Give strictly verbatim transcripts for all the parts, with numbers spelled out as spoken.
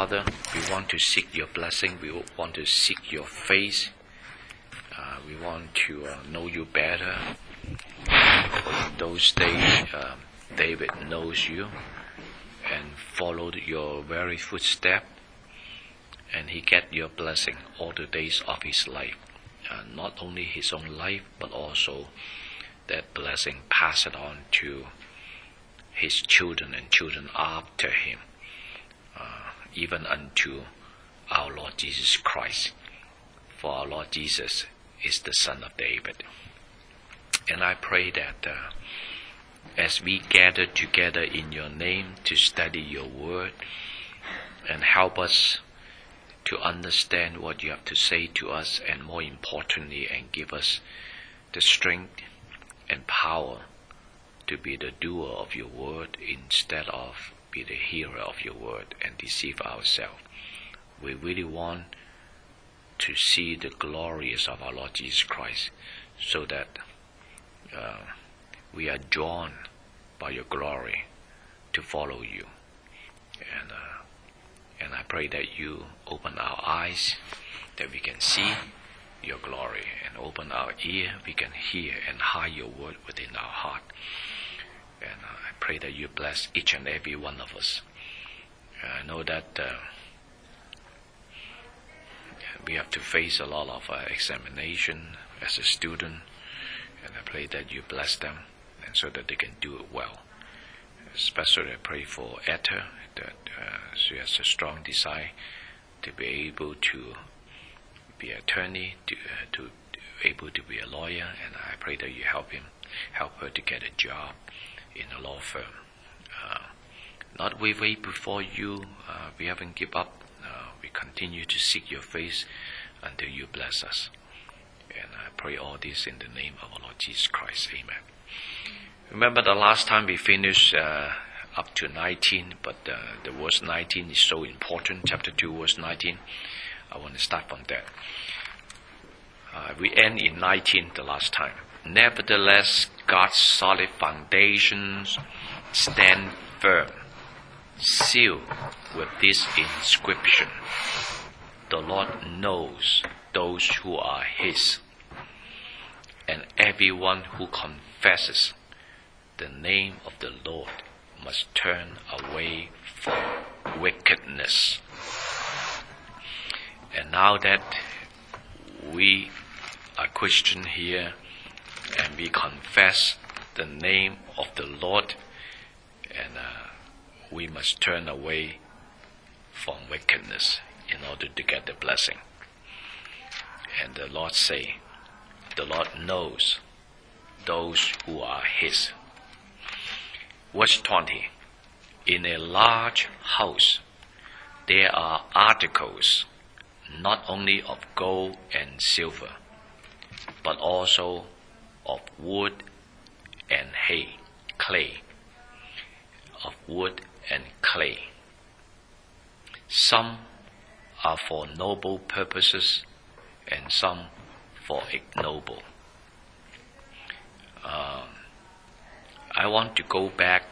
Father, we want to seek your blessing. We want to seek your face. Uh, we want to uh, know you better. In those days, uh, David knows you and followed your very footstep, and he get your blessing all the days of his life. Uh, not only his own life, but also that blessing pass it on to his children and children after him, uh, even unto our Lord Jesus Christ. For our Lord Jesus is the Son of David. And I pray that uh, as we gather together in your name to study your word, and help us to understand what you have to say to us, and more importantly, and give us the strength and power to be the doer of your word instead of be the hearer of your word and deceive ourselves. We really want to see the glories of our Lord Jesus Christ, so that uh, we are drawn by your glory to follow you. And uh, and I pray that you open our eyes that we can see your glory, and open our ear we can hear and hide your word within our heart. And uh, I pray that you bless each and every one of us. I know that uh, we have to face a lot of uh, examination as a student, and I pray that you bless them, and so that they can do it well. Especially I pray for Etta, that uh, she has a strong desire to be able to be an attorney, to, uh, to, to able to be a lawyer, and I pray that you help him, help her to get a job in a law firm. Uh, not we wait before you, uh, we haven't give up. Uh, we continue to seek your face until you bless us. And I pray all this in the name of our Lord Jesus Christ. Amen. Remember the last time we finished uh, up to nineteen, but uh, the verse nineteen is so important. Chapter two, verse nineteen. I want to start from that. Uh, we end in nineteen the last time. Nevertheless, God's solid foundations stand firm, sealed with this inscription: the Lord knows those who are His, and everyone who confesses the name of the Lord must turn away from wickedness. And now that we are Christian here, and we confess the name of the Lord, and uh, we must turn away from wickedness in order to get the blessing. And the Lord say, the Lord knows those who are His. Verse twenty, in a large house there are articles not only of gold and silver, but also of wood and hay, clay, of wood and clay. Some are for noble purposes, and some for ignoble. Um, I want to go back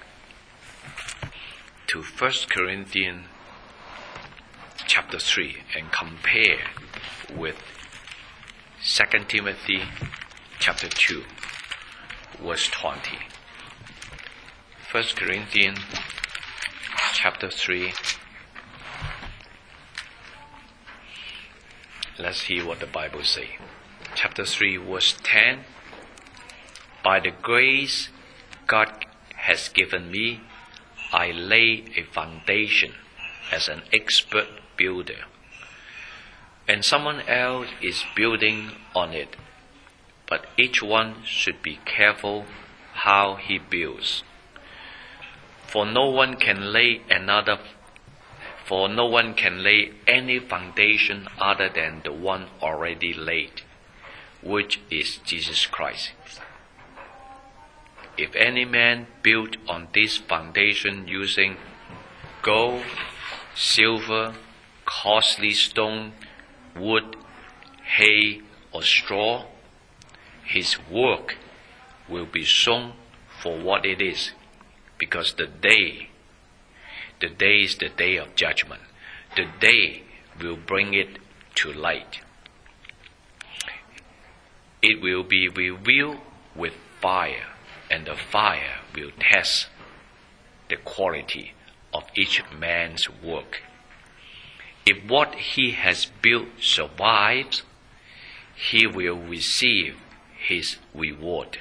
to First Corinthians chapter three and compare with Second Timothy chapter two, verse twenty. First Corinthians chapter three. Let's hear what the Bible says. Chapter three, verse ten. By the grace God has given me, I lay a foundation as an expert builder, and someone else is building on it. But each one should be careful how he builds. For no one can lay another For no one can lay any foundation other than the one already laid, which is Jesus Christ. If any man build on this foundation using gold, silver, costly stone, wood, hay, or straw, his work will be shown for what it is, because the day The day is the day of judgment. the day will bring it to light. It will be revealed with fire, and the fire will test the quality of each man's work. If what he has built survives, he will receive his reward.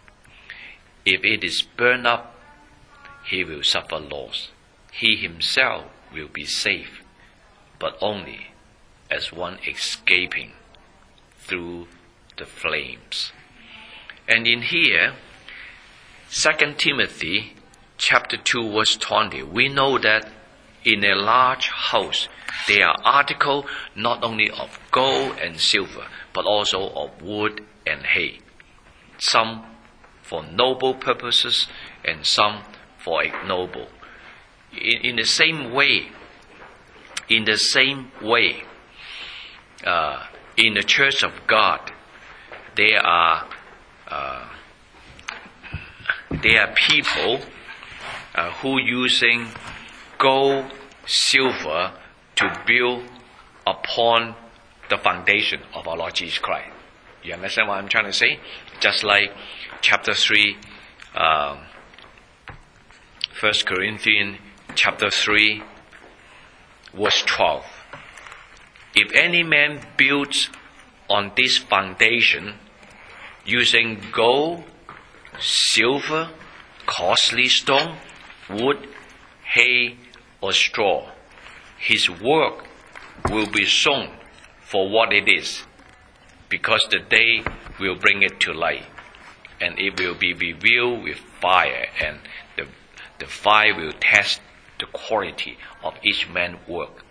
If it is burned up, he will suffer loss. He himself will be safe, but only as one escaping through the flames. And in here, Second Timothy chapter two verse twenty, we know that in a large house there are articles not only of gold and silver, but also of wood and hay, some for noble purposes and some for ignoble. In, in the same way, in the same way, uh, in the church of God, there are uh, there are people uh, who using gold, silver to build upon the foundation of our Lord Jesus Christ. You understand what I'm trying to say? Just like chapter three, um, First Corinthians chapter three, verse twelve. If any man builds on this foundation using gold, silver, costly stone, wood, hay, or straw, his work will be shown for what it is, because the day will bring it to light, and it will be revealed with fire, and the, the fire will test the quality of each man's work.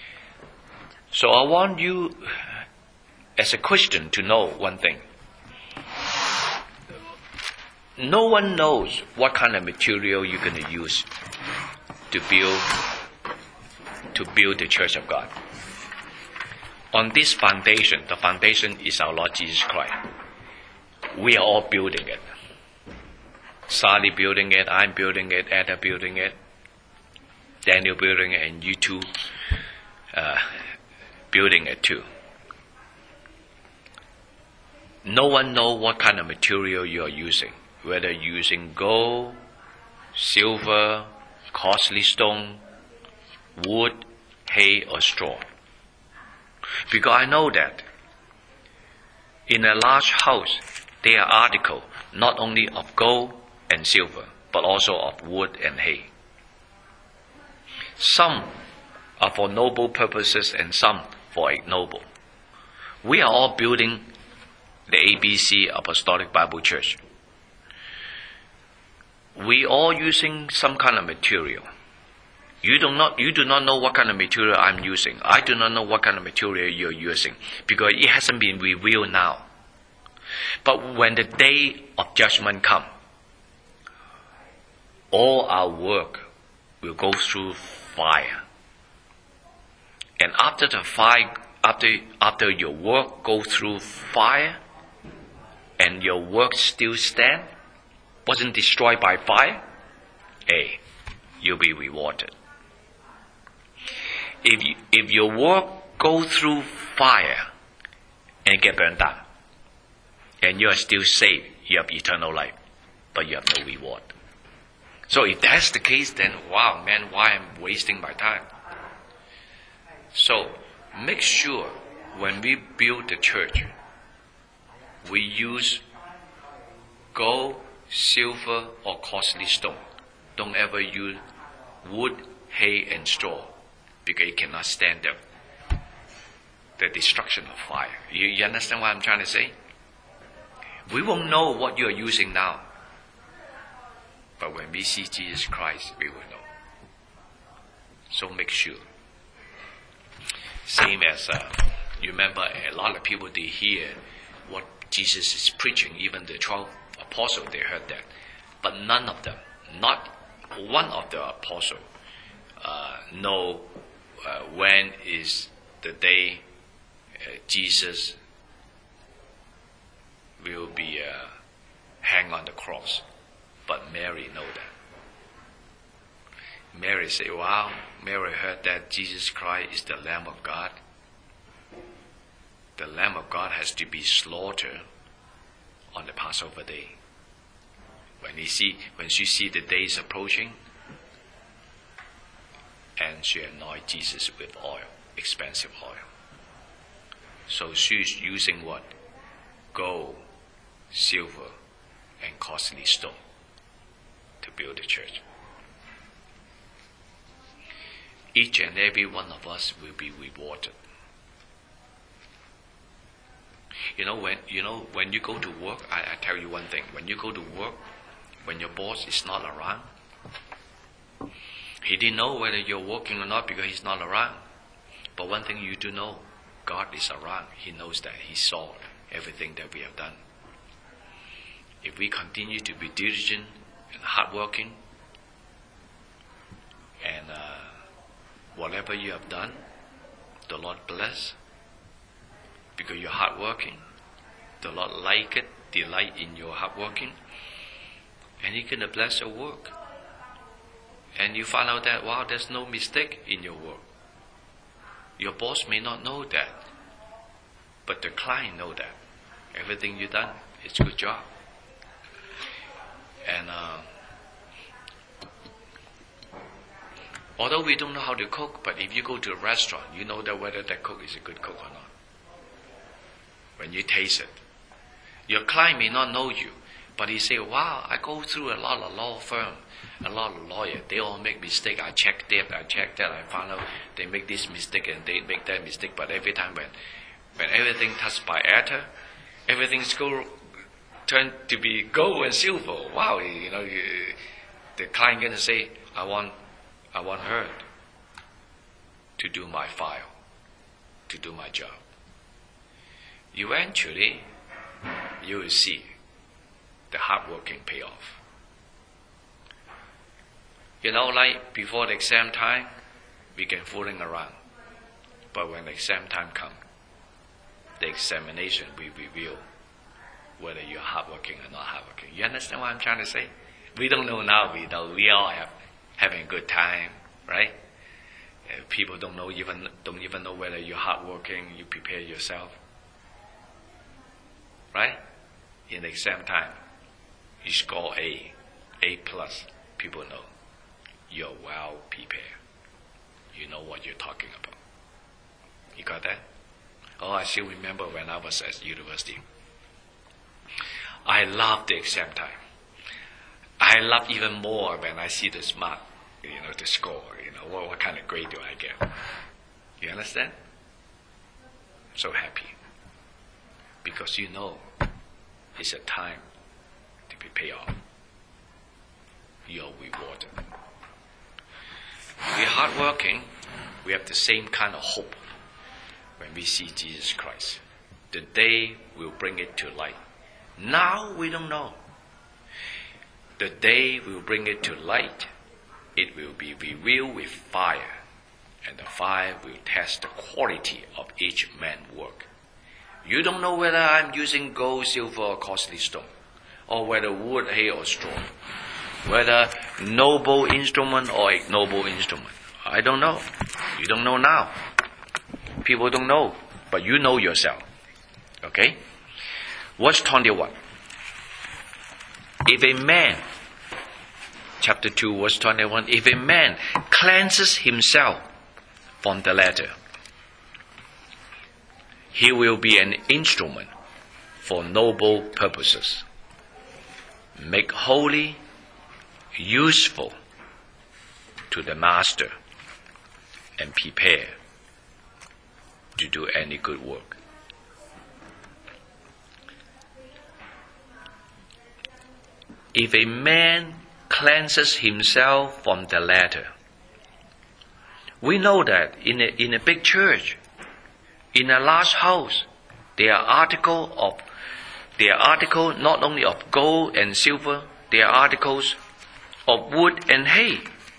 So I want you, as a Christian, to know one thing. No one knows what kind of material you're going to use to build to build the church of God. On this foundation, the foundation is our Lord Jesus Christ. We are all building it. Sally building it, I'm building it, Ada building it, Daniel building it, and you too uh, building it too. No one knows what kind of material you are using, whether using gold, silver, costly stone, wood, hay, or straw. Because I know that in a large house there are articles not only of gold and silver, but also of wood and hay. Some are for noble purposes and some for ignoble. We are all building the A B C Apostolic Bible Church. We all using some kind of material. You do not you do not know what kind of material I'm using. I do not know what kind of material you're using, because it hasn't been revealed now. But when the day of judgment comes, all our work will go through fire. And after the fire, after after your work go through fire, and your work still stand, wasn't destroyed by fire, hey, you'll be rewarded. If you, if your work go through fire and get burned down, and you are still saved, you have eternal life, but you have no reward. So if that's the case, then wow, man, why I'm wasting my time? So make sure when we build the church, we use gold, silver, or costly stone. Don't ever use wood, hay, and straw, because it cannot stand the, the destruction of fire. You, you understand what I'm trying to say? We won't know what you are using now, but when we see Jesus Christ, we will know. So make sure. Same as, uh, you remember, a lot of people, they hear what Jesus is preaching. Even the twelve apostles, they heard that. But none of them, not one of the apostles, uh, know uh, when is the day uh, Jesus will be uh, hanged on the cross. But Mary know that. Mary say, wow, Mary heard that Jesus Christ is the Lamb of God, the Lamb of God has to be slaughtered on the Passover day. When he see, when she see the days approaching, and she anoint Jesus with oil, expensive oil. So she's using what? Gold, silver, and costly stone to build the church. Each and every one of us will be rewarded. You know, when you know when you go to work, I, I tell you one thing. When you go to work, when your boss is not around, he didn't know whether you're working or not because he's not around. But one thing you do know, God is around. He knows that. He saw everything that we have done. If we continue to be diligent and hardworking, and uh, whatever you have done, the Lord bless. Because you're hardworking, the Lord like it, delight in your hardworking, and He gonna bless your work. And you find out that, wow, there's no mistake in your work. Your boss may not know that, but the client know that. Everything you done, it's a good job. And uh, although we don't know how to cook, but if you go to a restaurant, you know that whether that cook is a good cook or not. When you taste it, your client may not know you, but he say, wow, I go through a lot of law firm, a lot of lawyers, they all make mistake. I check that, I check that, I found out they make this mistake and they make that mistake. But every time when, when everything touched by ether, everything's go turn to be gold and silver. Wow, you know, you, the client gonna say, I want, I want her to do my file, to do my job. Eventually, you will see the hard working pay off. You know, like before the exam time, we can fooling around. But when the exam time comes, the examination will reveal whether you're hardworking or not hardworking. You understand what I'm trying to say? We don't know now. We know we all have having a good time, right? Uh, people don't know even don't even know whether you're hardworking. You prepare yourself. Right? In the exam time, you score A, A plus. People know you're well prepared. You know what you're talking about. You got that? Oh, I still remember when I was at university. I love the exam time. I love even more when I see the smart, you know, the score. You know, what, what kind of grade do I get? You understand? So happy. Because you know it's a time to be paid off. You're rewarded. We're hardworking. We have the same kind of hope when we see Jesus Christ. The day will bring it to light. Now we don't know. The day will bring it to light. It will be revealed with fire, and the fire will test the quality of each man's work. You don't know whether I'm using gold, silver, or costly stone, or whether wood, hay, or straw, whether noble instrument or ignoble instrument. I don't know. You don't know now. People don't know, but you know yourself. Okay? Verse twenty-one. If a man, chapter two, verse twenty-one, if a man cleanses himself from the letter, he will be an instrument for noble purposes, make holy, useful to the master, and prepare to do any good work. If a man cleanses himself from the letter, we know that in a, in a big church, in a large house, there are articles of, there are articles not only of gold and silver, there are articles of wood and hay.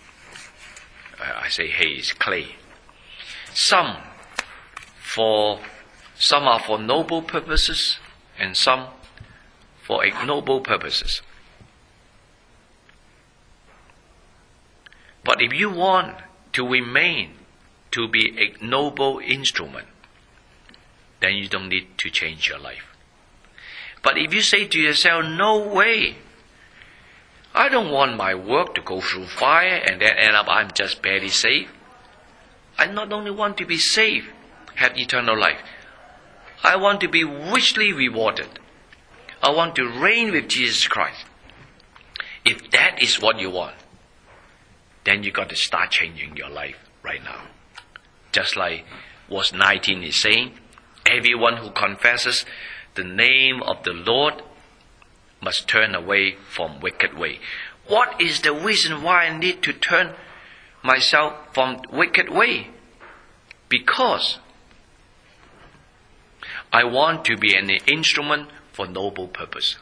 I say hay is clay. Some for, some are for noble purposes, and some for ignoble purposes. But if you want to remain, to be a noble instrument, then you don't need to change your life. But if you say to yourself, no way, I don't want my work to go through fire and then end up I'm just barely saved. I not only want to be saved, have eternal life. I want to be richly rewarded. I want to reign with Jesus Christ. If that is what you want, then you got to start changing your life right now. Just like verse nineteen is saying, everyone who confesses the name of the Lord must turn away from wicked way. What is the reason why I need to turn myself from wicked way? Because I want to be an instrument for noble purpose.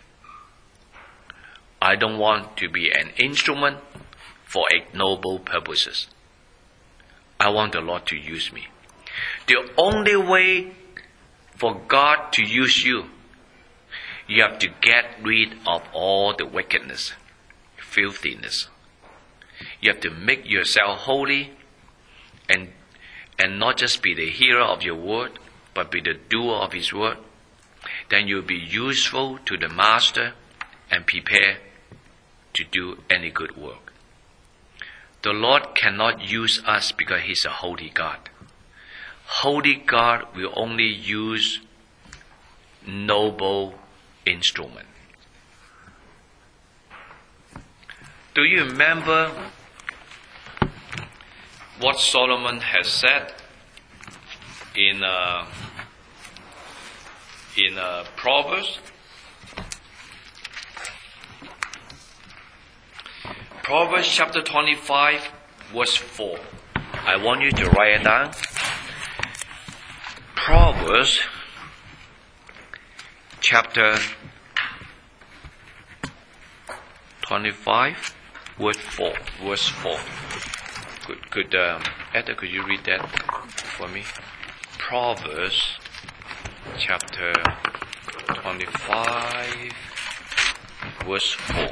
I don't want to be an instrument for ignoble purposes. I want the Lord to use me. The only way for God to use you, you have to get rid of all the wickedness, filthiness. You have to make yourself holy and and not just be the hearer of your word, but be the doer of his word. Then you'll be useful to the master and prepare to do any good work. The Lord cannot use us because he's a holy God. Holy God will only use noble instrument. Do you remember what Solomon has said in uh, in uh, Proverbs? Proverbs chapter twenty-five, verse four. I want you to write it down. Proverbs chapter twenty-five, verse four. Verse four. Could, could um, Etta, could you read that for me? Proverbs chapter twenty-five, verse four.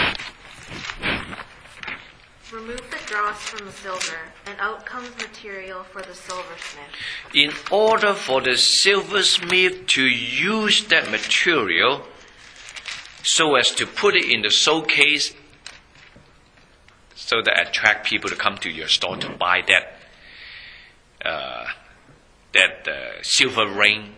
Remove the dross from the silver, and out comes material for the silversmith. In order for the silversmith to use that material so as to put it in the showcase, so that attract people to come to your store to buy that uh, that uh, silver ring,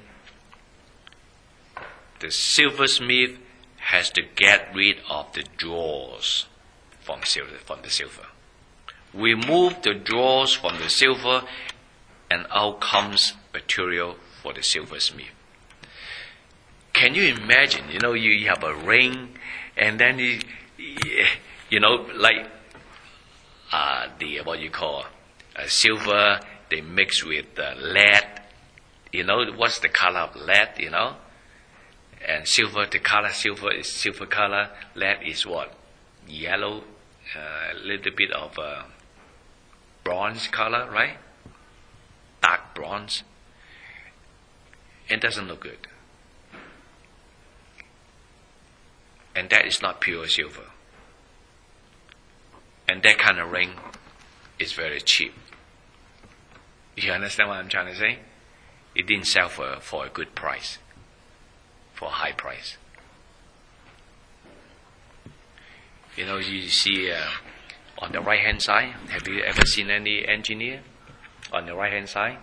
the silversmith has to get rid of the dross from silver, from the silver. Remove the dross from the silver, and out comes material for the silversmith. Can you imagine? You know, you, you have a ring, and then you, you know, like uh, the what you call uh, silver, they mix with uh, lead. You know what's the color of lead? You know, and silver, the color silver is silver color. Lead is what? Yellow, a uh, little bit of uh, bronze color, right? Dark bronze. It doesn't look good. And that is not pure silver. And that kind of ring is very cheap. You understand what I'm trying to say? It didn't sell for, for a good price, for a high price. You know, you see uh, on the right hand side, have you ever seen any engineer on the right hand side?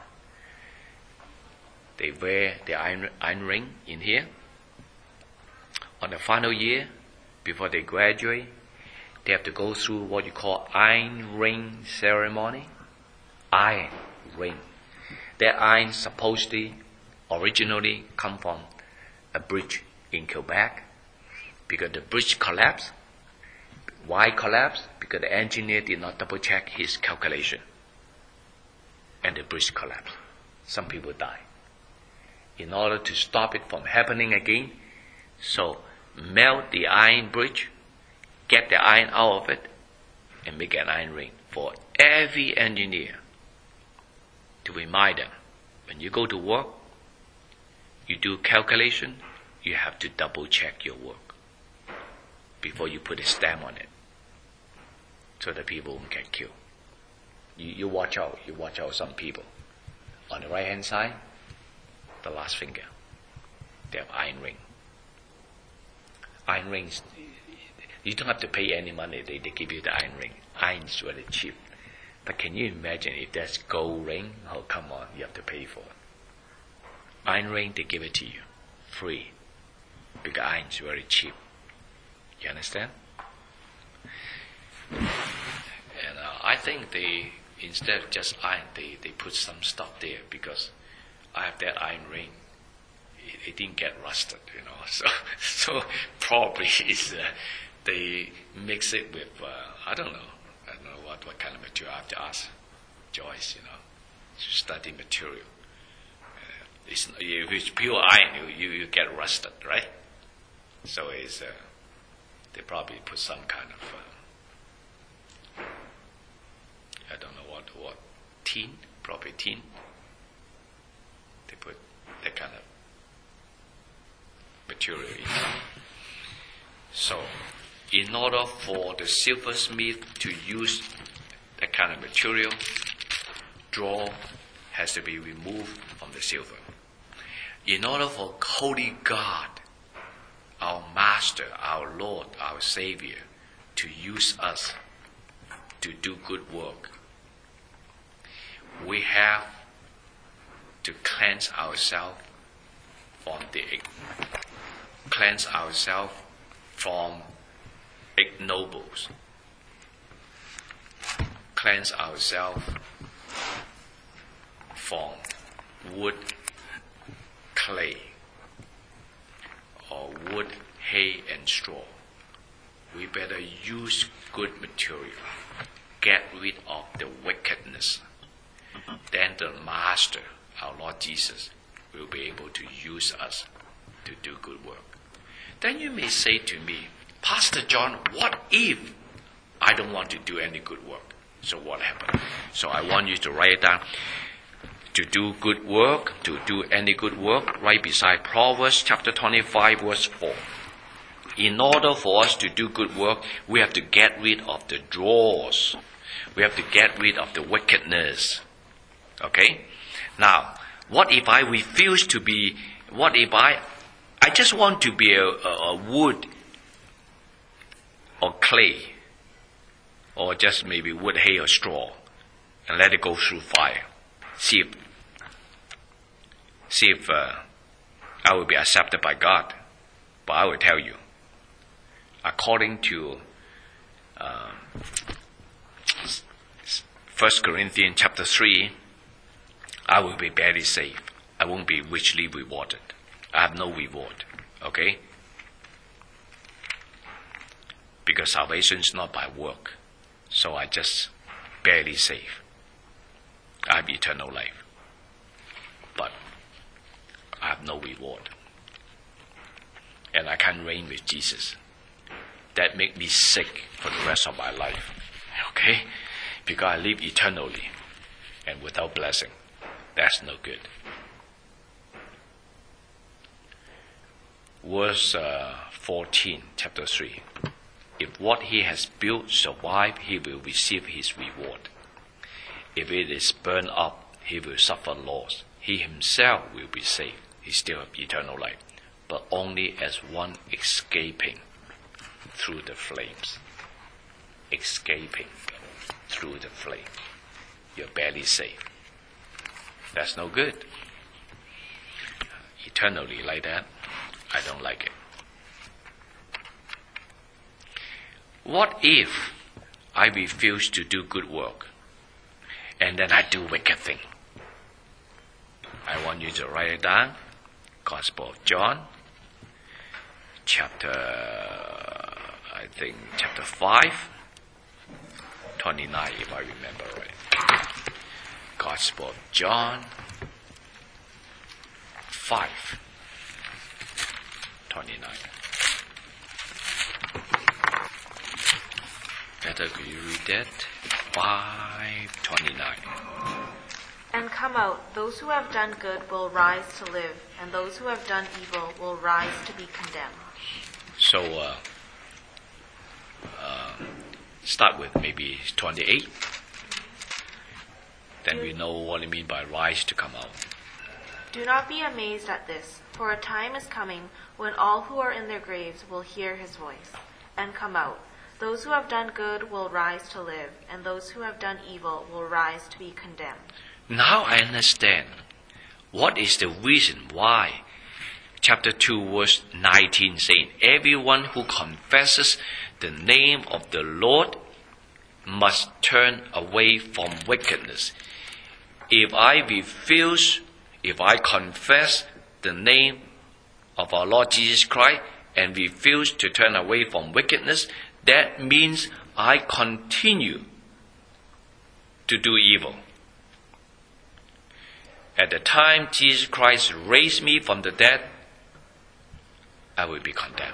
They wear the iron, iron ring in here. On the final year, before they graduate, they have to go through what you call iron ring ceremony. Iron ring. That iron supposedly, originally come from a bridge in Quebec, because the bridge collapsed. Why collapsed? Because the engineer did not double check his calculation, and the bridge collapsed. Some people died. In order to stop it from happening again, so melt the iron bridge, get the iron out of it, and make an iron ring for every engineer to remind them, when you go to work, you do calculation, you have to double check your work before you put a stamp on it, so that people won't get killed. You, you watch out. You watch out some people. On the right hand side, the last finger, they have iron ring. Iron rings, you don't have to pay any money. They, they give you the iron ring. Iron is really cheap. But can you imagine if that's gold ring? Oh, come on, you have to pay for it. Iron ring, they give it to you, free. Because iron is very cheap. You understand? And uh, I think they, instead of just iron, they, they put some stuff there because I have that iron ring. It, it didn't get rusted, you know. So, so probably it's, uh, they mix it with, uh, I don't know. I don't know what, what kind of material. I have to ask Joyce, you know, to study material. Uh, it's, if it's pure iron, you, you, you get rusted, right? So it's, uh, they probably put some kind of, uh, I don't know what, what, tin, probably tin. They put that kind of material in. So, in order for the silversmith to use that kind of material, draw has to be removed from the silver. In order for Holy God, our Master, our Lord, our Savior, to use us to do good work, we have to cleanse ourselves from the cleanse ourselves from ignobles, cleanse ourselves from wood, clay, or wood, hay, and straw. We better use good material, get rid of the wickedness. Then the Master, our Lord Jesus, will be able to use us to do good work. Then you may say to me, Pastor John, what if I don't want to do any good work? So what happened? So I want you to write it down. To do good work, to do any good work, right beside Proverbs chapter twenty-five, verse four. In order for us to do good work, we have to get rid of the dross. We have to get rid of the wickedness. Okay? Now, what if I refuse to be, what if I, I just want to be a, a, a wood or clay, or just maybe wood, hay, or straw, and let it go through fire. See if, see if uh, I will be accepted by God. But I will tell you, according to uh, First Corinthians chapter three, I will be barely saved. I won't be richly rewarded. I have no reward. Okay? Because salvation is not by work. So I just barely save. I have eternal life. But I have no reward. And I can't reign with Jesus. That makes me sick for the rest of my life. Okay? Because I live eternally and without blessing. That's no good. Verse uh, fourteen, chapter three. If what he has built survive, he will receive his reward. If it is burned up, he will suffer loss. He himself will be saved. He still have eternal life, but only as one escaping through the flames. Escaping through the flame. You're barely saved. That's no good. Eternally like that, I don't like it. What if I refuse to do good work and then I do wicked thing? I want you to write it down. Gospel of John, chapter, I think, chapter five, twenty-nine, if I remember right. Gospel of John, five, twenty-nine. Better could you read that? five twenty-nine. And come out, those who have done good will rise to live, and those who have done evil will rise to be condemned. So, uh, uh, start with maybe twenty-eight. then we know what it means by rise to come out. Do not be amazed at this, for a time is coming when all who are in their graves will hear his voice and come out. Those who have done good will rise to live, and those who have done evil will rise to be condemned. Now I understand what is the reason why chapter two verse nineteen saying, everyone who confesses the name of the Lord must turn away from wickedness. If I refuse, if I confess the name of our Lord Jesus Christ and refuse to turn away from wickedness, that means I continue to do evil. At the time Jesus Christ raised me from the dead, I will be condemned.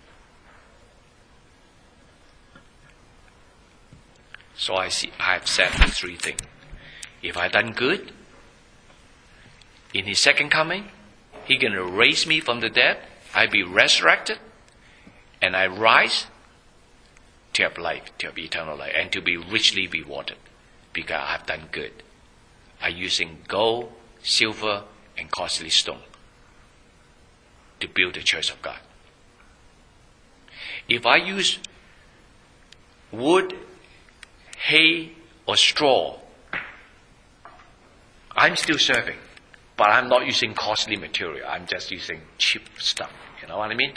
So I see, I have said the three things. If I done good, in his second coming, he gonna raise me from the dead, I be resurrected, and I rise to have life, to have eternal life, and to be richly rewarded, because I have done good. I'm using gold, silver, and costly stone to build the church of God. If I use wood, hay, or straw, I'm still serving, but I'm not using costly material. I'm just using cheap stuff. You know what I mean?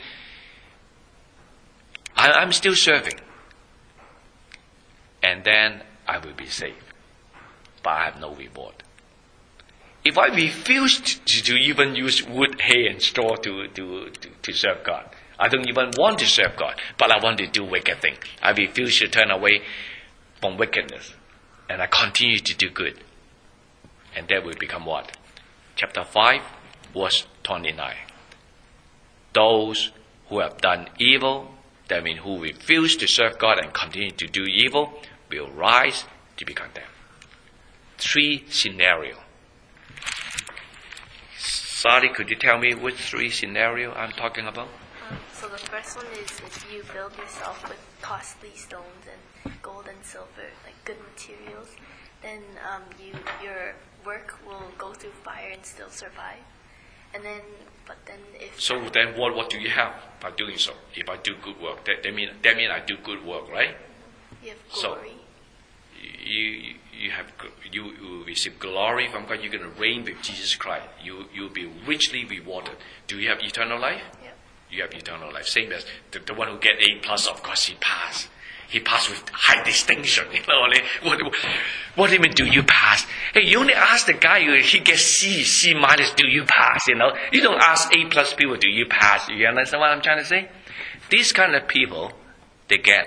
I, I'm still serving. And then I will be saved. But I have no reward. If I refuse to, to even use wood, hay, and straw to, to, to, to serve God, I don't even want to serve God, but I want to do wicked things. I refuse to turn away from wickedness. And I continue to do good. And that will become what? Chapter five, verse twenty-nine. Those who have done evil, that means who refuse to serve God and continue to do evil, will rise to be condemned. Three scenarios. Sally, could you tell me which three scenarios I'm talking about? Um, so the first one is if you build yourself with costly stones and gold and silver, like good materials, then um, you your work will go through fire and still survive. And then, but then if so, then what what do you have by doing so? If I do good work, that that mean that mean I do good work, right? you have glory. So you you have you, you receive glory from God. You're going to reign with Jesus Christ. You you'll be richly rewarded. Do you have eternal life? Yeah. You have eternal life. Same as the, the one who get A plus. Of course, he passed. He passed with high distinction. You know what? What do you mean? Do you pass? Hey, you only ask the guy who he gets C, C minus. Do you pass? You know, you don't ask A plus people. Do you pass? You understand what I'm trying to say? These kind of people, they get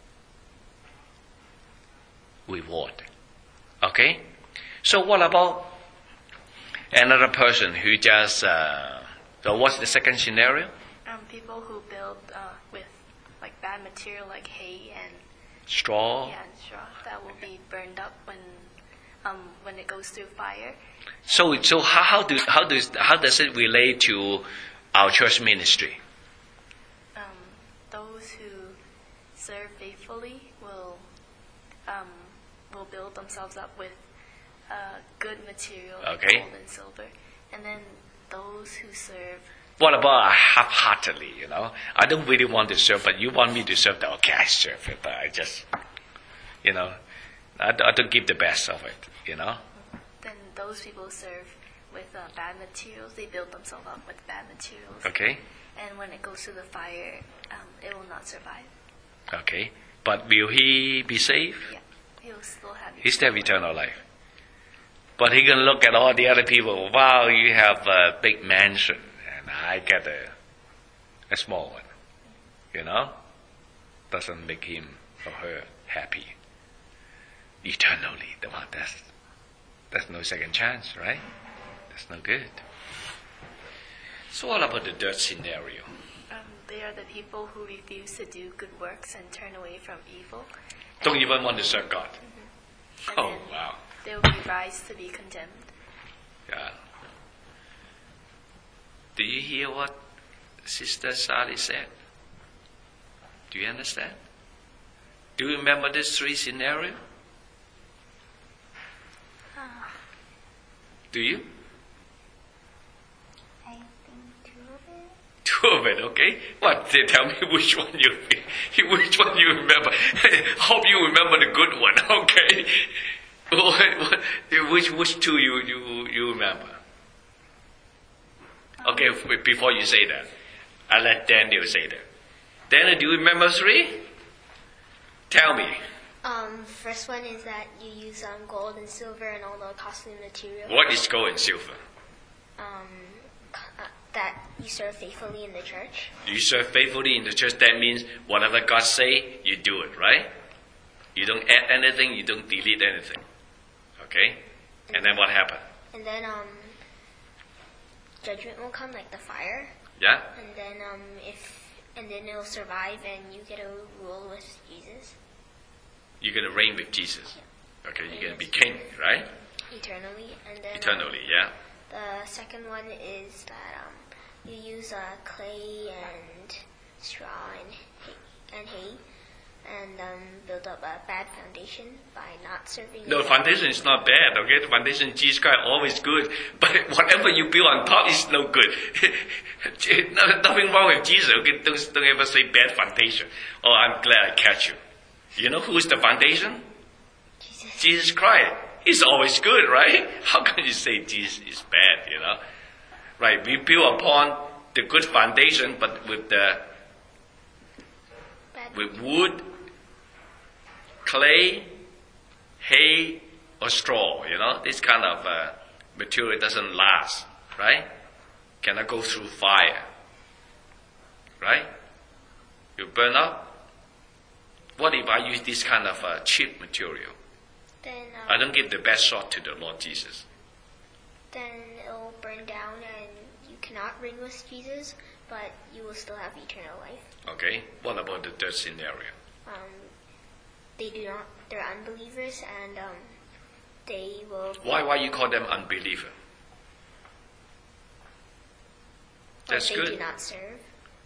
reward. Okay. So what about another person who just? Uh, so what's the second scenario? Um, people who build uh, with like bad material, like hay and straw. Yeah, and straw that will be burned up when um, when it goes through fire. So, so how, how do how does how does it relate to our church ministry? Um, those who serve faithfully will um, will build themselves up with uh, good material, like Okay. gold and silver, and then those who serve. What about half-heartedly? You know, I don't really want to serve, but you want me to serve. That okay, I serve it, but I just, you know, I, I don't give the best of it. You know. Then those people serve with uh, bad materials. They build themselves up with bad materials. Okay. And when it goes through the fire, um, it will not survive. Okay. But will he be saved? Yeah, he will still have. He still have eternal life. But he can look at all the other people. Wow, you have a big mansion. I get a, a small one, you know, doesn't make him or her happy. Eternally, the one that's that's no second chance, right? That's no good. So what about the third scenario? Um, they are the people who refuse to do good works and turn away from evil. Don't even want to serve God. Mm-hmm. And Oh then wow! they will be rise to be condemned. Yeah. Do you hear what Sister Sally said? Do you understand? Do you remember these three scenarios? Um, Do you? I think two of it. Two of it, okay. What? They tell me which one you which one you remember. Hope you remember the good one, okay? What, what, which which two you you you remember? Okay, before you say that, I'll let Daniel say that. Daniel, do you remember three? Tell me. Um, first one is that you use um, gold and silver and all the costly materials. What is gold and silver? Um, uh, that you serve faithfully in the church. You serve faithfully in the church. That means whatever God say, you do it, right? You don't add anything. You don't delete anything. Okay? And, and then what happened? And then um, judgment will come, like the fire. Yeah. And then um, if and then it'll survive, and you get to rule with Jesus. You're gonna reign with Jesus. Okay, you're gonna be king, right? Eternally, and then eternally, um, yeah. The second one is that um, you use uh, clay and straw and hay, and hay, and um, build up a bad foundation by not serving. No, foundation is not bad. Okay, the foundation Jesus Christ always good, but whatever you build on top is no good. Nothing wrong with Jesus. Okay, don't don't ever say bad foundation. Oh, I'm glad I catch you. You know who is the foundation? Jesus. Jesus Christ. He's always good, right? How can you say Jesus is bad, you know? Right, we build upon the good foundation, but with the Bad. with wood, clay, hay, or straw, you know? This kind of uh, material doesn't last, right? Cannot go through fire, right? You burn up. What if I use this kind of uh, cheap material? Then um, I don't give the best shot to the Lord Jesus. then it'll burn down, and you cannot reign with Jesus, but you will still have eternal life. Okay? What about the third scenario? Um, they do not. They're unbelievers, and um, they will. Why why you call them unbeliever? but That's they good. do not serve.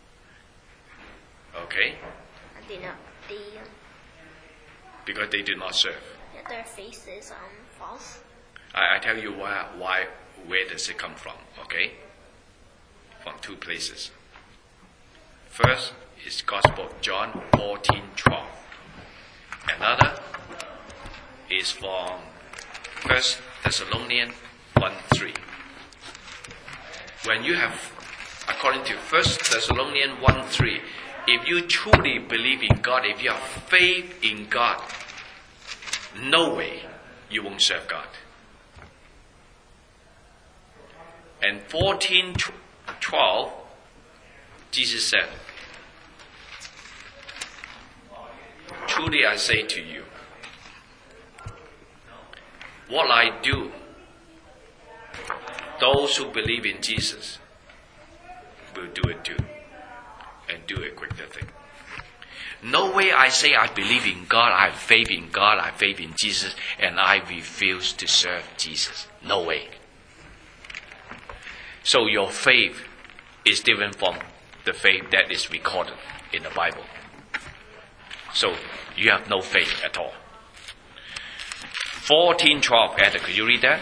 Okay? And they not. They um, Because they do not serve. yeah, their faith is um false. I, I tell you why why where does it come from, okay? From two places. First is Gospel of John fourteen twelve. Another is from First Thessalonians one three. When you have, according to First Thessalonians one three, if you truly believe in God, if you have faith in God, no way you won't serve God. And fourteen twelve, Jesus said, truly I say to you, what I do, those who believe in Jesus will do it too. And do it quicker thing. No way I say I believe in God, I have faith in God, I have faith in Jesus, and I refuse to serve Jesus. No way. So your faith is different from the faith that is recorded in the Bible. So you have no faith at all. fourteen twelve, Ada, could you read that?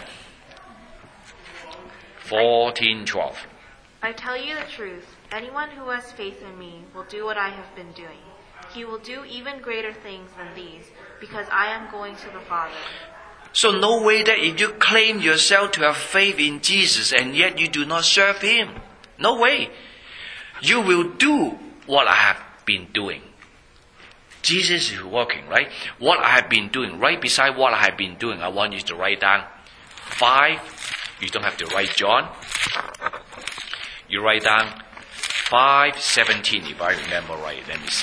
fourteen twelve. I tell you the truth, anyone who has faith in me will do what I have been doing. He will do even greater things than these, because I am going to the Father. So no way that if you claim yourself to have faith in Jesus and yet you do not serve Him. No way. You will do what I have been doing. Jesus is working, right? What I have been doing, right beside what I have been doing, I want you to write down five. You don't have to write John. You write down five seventeen, if I remember right. Let me see.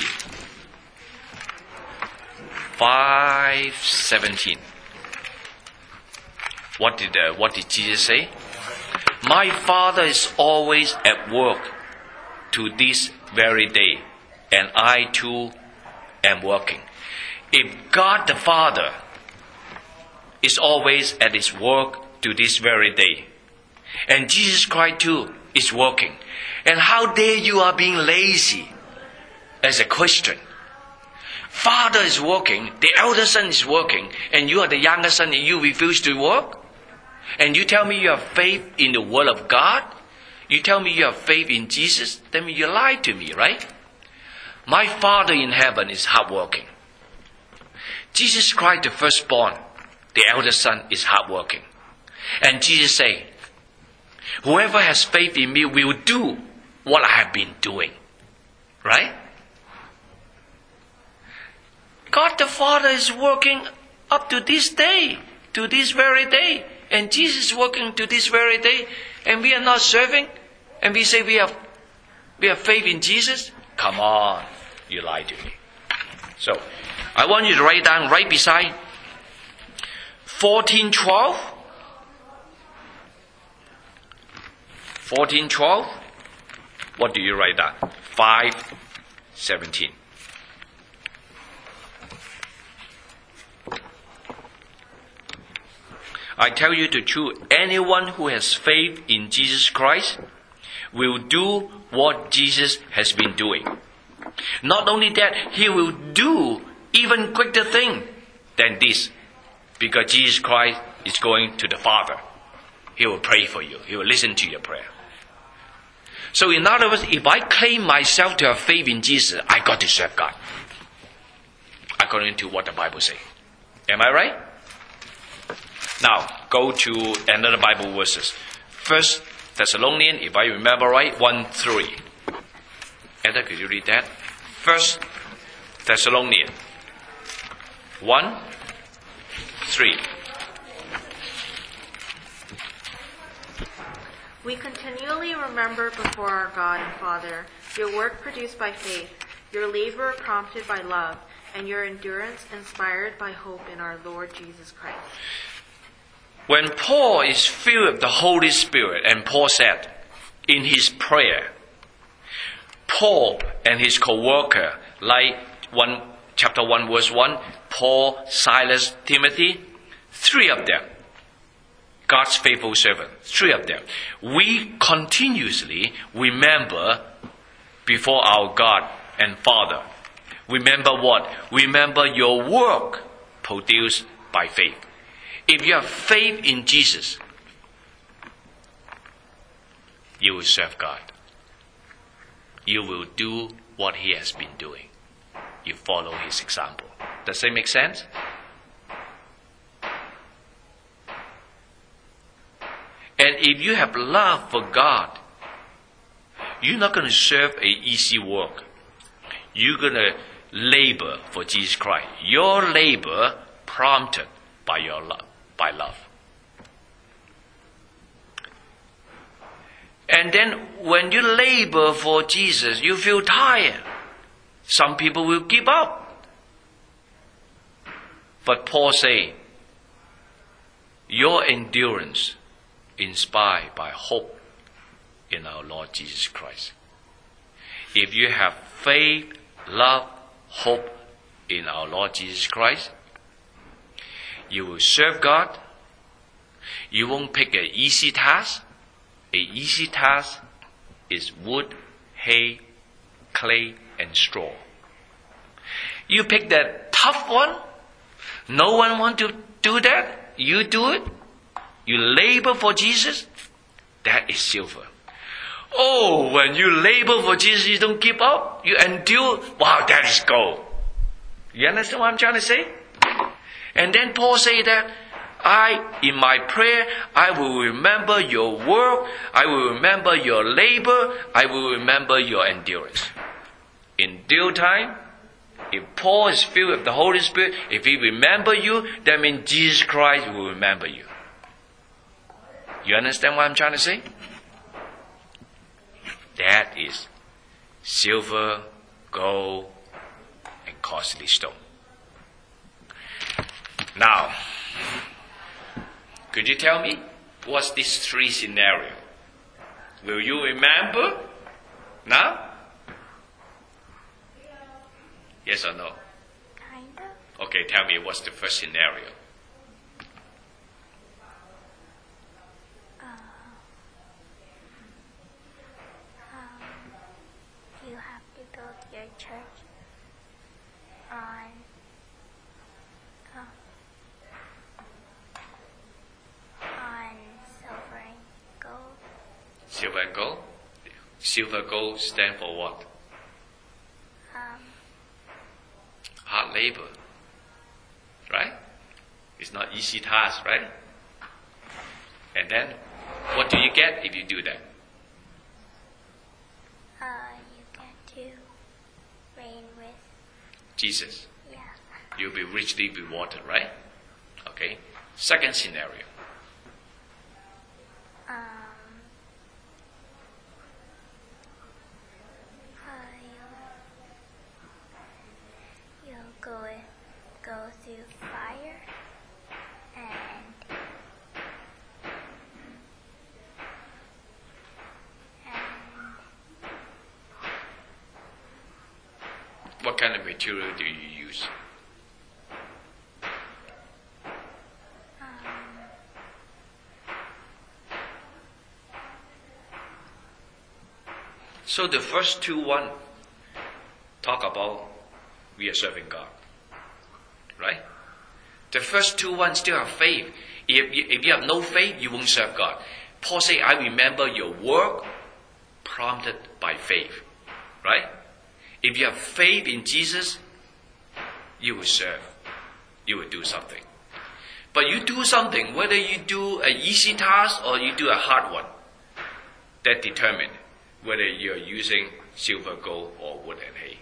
five seventeen. What did uh, what did Jesus say? My Father is always at work to this very day, and I too am working. If God the Father is always at His work to this very day, and Jesus Christ too is working, and how dare you are being lazy as a Christian? Father is working, the elder son is working, and you are the younger son and you refuse to work? And you tell me you have faith in the Word of God? You tell me you have faith in Jesus? Then you lie to me, right? My Father in heaven is hardworking. Jesus Christ, the firstborn, the eldest son, is hardworking. And Jesus said, whoever has faith in me will do what I have been doing. Right? God the Father is working up to this day, to this very day. And Jesus is working to this very day. And we are not serving. And we say we have, we have faith in Jesus. Come on, you lie to me. So, I want you to write down right beside fourteen twelve. fourteen twelve. What do you write down? five seventeen. I tell you the truth, anyone who has faith in Jesus Christ will do what Jesus has been doing. Not only that, he will do even greater thing than this, because Jesus Christ is going to the Father. He will pray for you. He will listen to your prayer. So in other words, if I claim myself to have faith in Jesus, I got to serve God, according to what the Bible says. Am I right? Now, go to another Bible verses. First Thessalonians, if I remember right, one three. Edda, could you read that? First Thessalonians one three. We continually remember before our God and Father your work produced by faith, your labor prompted by love, and your endurance inspired by hope in our Lord Jesus Christ. When Paul is filled with the Holy Spirit, and Paul said in his prayer, Paul and his co-worker, like one chapter one verse one, Paul, Silas, Timothy, three of them, God's faithful servant, three of them, we continuously remember before our God and Father. Remember what? Remember your work produced by faith. If you have faith in Jesus, you will serve God. You will do what he has been doing. You follow his example. Does that make sense? And if you have love for God, you're not going to serve an easy work. You're going to labor for Jesus Christ. Your labor prompted by your love, by love. And then when you labor for Jesus, you feel tired. Some people will give up. But Paul say, your endurance inspired by hope in our Lord Jesus Christ. If you have faith, love, hope in our Lord Jesus Christ, you will serve God. You won't pick an easy task. An easy task is wood, hay, clay, and straw. You pick that tough one. No one wants to do that. You do it. You labor for Jesus. That is silver. Oh, when you labor for Jesus, you don't give up. You endure. Wow, that is gold. You understand what I'm trying to say? And then Paul say that, I, in my prayer, I will remember your work, I will remember your labor, I will remember your endurance. In due time, if Paul is filled with the Holy Spirit, if he remember you, that means Jesus Christ will remember you. You understand what I'm trying to say? That is silver, gold, and costly stone. Now, could you tell me what's this three scenario? Will you remember now? Yes or no? Kind of. Okay, tell me what's the first scenario? Uh, um, you have to build your church on um, on Silver and gold? Silver gold stand for what? Um, Hard labor. Right? It's not easy task, right? And then, what do you get if you do that? uh, you get to reign with, Jesus. yeah. You'll be richly rewarded, right? Okay. Second scenario. Um, uh, you'll, you'll go go through fire and and What kind of material do you use? So the first two one talk about we are serving God, right? The first two one still have faith. If you, if you have no faith, you won't serve God. Paul say, I remember your work prompted by faith, right? If you have faith in Jesus, you will serve. You will do something. But you do something, whether you do an easy task or you do a hard one, that determines whether you're using silver, gold, or wood and hay.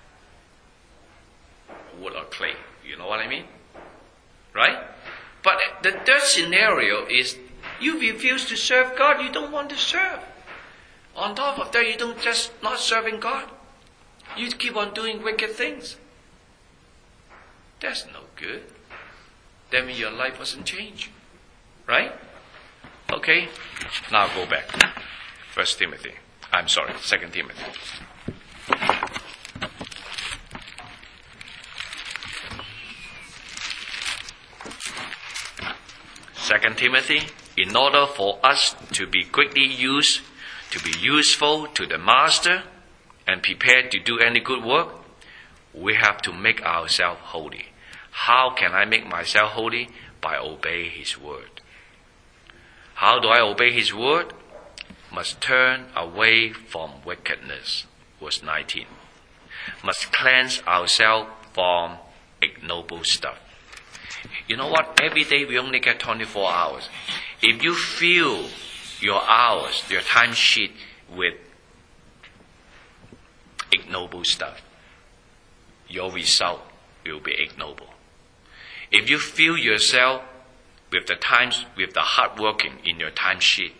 Wood or clay. You know what I mean? Right? But the third scenario is you refuse to serve God, you don't want to serve. On top of that, you don't just not serving God. You keep on doing wicked things. That's no good. That means your life wasn't changed. Right? Okay? Now go back. First Timothy. I'm sorry, Second Timothy. Second Timothy, in order for us to be quickly used, to be useful to the master, and prepared to do any good work, we have to make ourselves holy. How can I make myself holy? By obeying His word. How do I obey His word? Must turn away from wickedness. Verse nineteen. Must cleanse ourselves from ignoble stuff. You know what? Every day we only get twenty-four hours. If you fill your hours, your time sheet with ignoble stuff, your result will be ignoble. If you fill yourself with the times, with the hard working in your time sheet,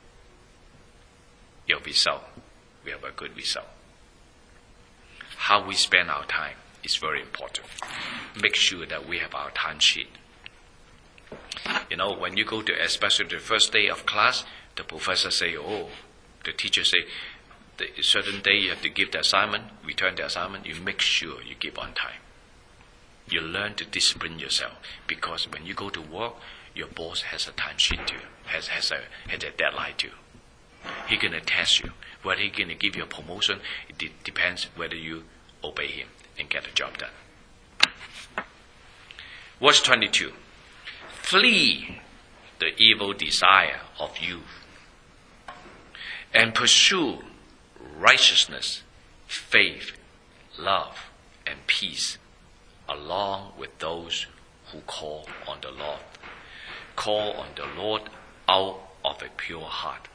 your result will have a good result. How we spend our time is very important. Make sure that we have our time sheet. You know, when you go to, especially the first day of class, the professor say, oh, the teacher say, the certain day you have to give the assignment, return the assignment, you make sure you give on time. You learn to discipline yourself, because when you go to work, your boss has a time sheet too, has, has, a, has a deadline too. He's going to test you. Whether he's going to give you a promotion, it de- depends whether you obey him and get the job done. Verse twenty-two. Flee the evil desire of youth and pursue righteousness, faith, love, and peace, along with those who call on the Lord. Call on the Lord out of a pure heart.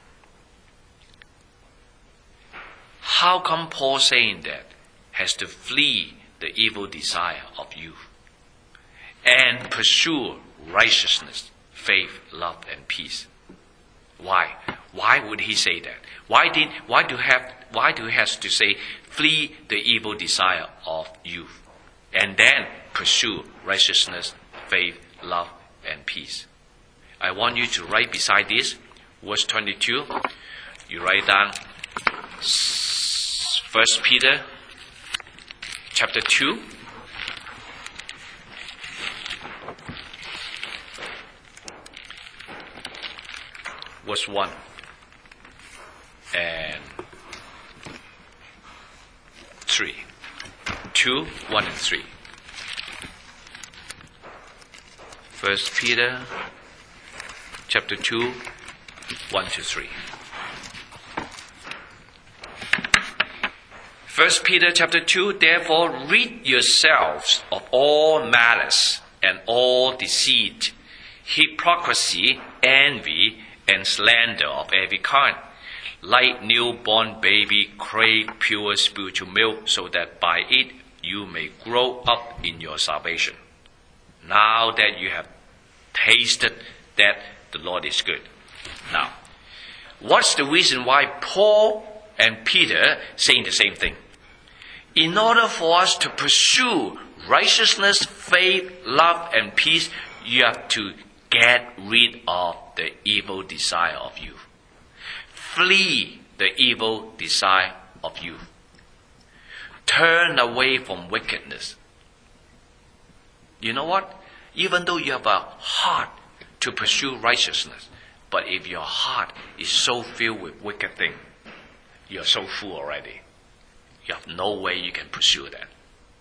How come Paul saying that has to flee the evil desire of youth and pursue righteousness, faith, love, and peace? Why? Why would he say that? Why did? Why do have? Why do he have to say flee the evil desire of youth, and then pursue righteousness, faith, love, and peace? I want you to write beside this, verse twenty-two. You write down First Peter, chapter two. Verse one and three. two, one and three. First Peter chapter two, one to three. First Peter chapter two, therefore rid yourselves of all malice and all deceit, hypocrisy, envy, and slander of every kind. Like newborn baby, crave pure spiritual milk, so that by it you may grow up in your salvation. Now that you have tasted that the Lord is good. Now, what's the reason why Paul and Peter saying the same thing? In order for us to pursue righteousness, faith, love, and peace, you have to get rid of the evil desire of you. Flee the evil desire of you. Turn away from wickedness. You know what? Even though you have a heart to pursue righteousness, but if your heart is so filled with wicked things, you're so full already. You have no way you can pursue that.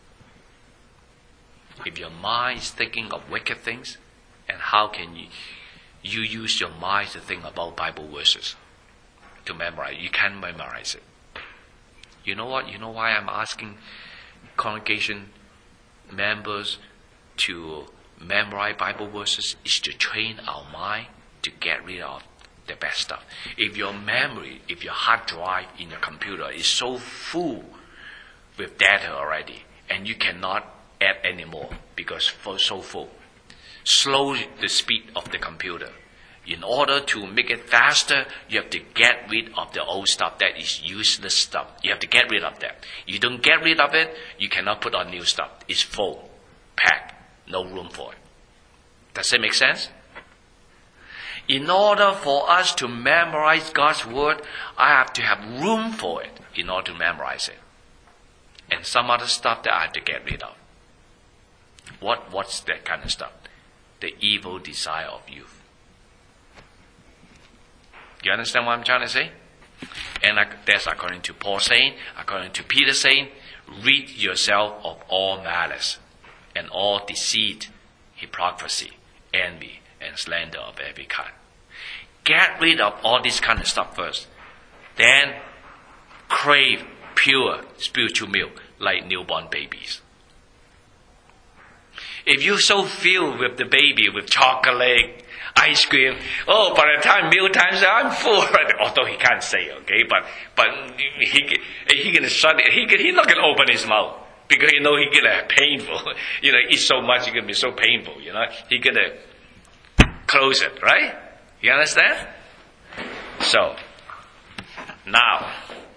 If your mind is thinking of wicked things, and how can you, you use your mind to think about Bible verses to memorize? You can't memorize it. You know what? You know why I'm asking congregation members to memorize Bible verses? Is to train our mind to get rid of the bad stuff. If your memory, if your hard drive in your computer is so full with data already, and you cannot add anymore because it's so full, slow the speed of the computer. In order to make it faster, you have to get rid of the old stuff that is useless stuff. You have to get rid of that. You don't get rid of it, you cannot put on new stuff. It's full, packed, no room for it. Does that make sense? In order for us to memorize God's word, I have to have room for it in order to memorize it. And some other stuff that I have to get rid of. What, what's that kind of stuff? The evil desire of youth. You understand what I'm trying to say? And that's according to Paul saying, according to Peter saying, rid yourself of all malice and all deceit, hypocrisy, envy, and slander of every kind. Get rid of all this kind of stuff first. Then crave pure spiritual milk like newborn babies. If you're so filled with the baby, with chocolate, ice cream, oh, by the time meal time, I'm full. Although he can't say, okay, but but he he gonna shut it. He he's not gonna open his mouth because you know he gonna painful. You know, eat so much, it's gonna be so painful. You know, he gonna close it, right? You understand? So now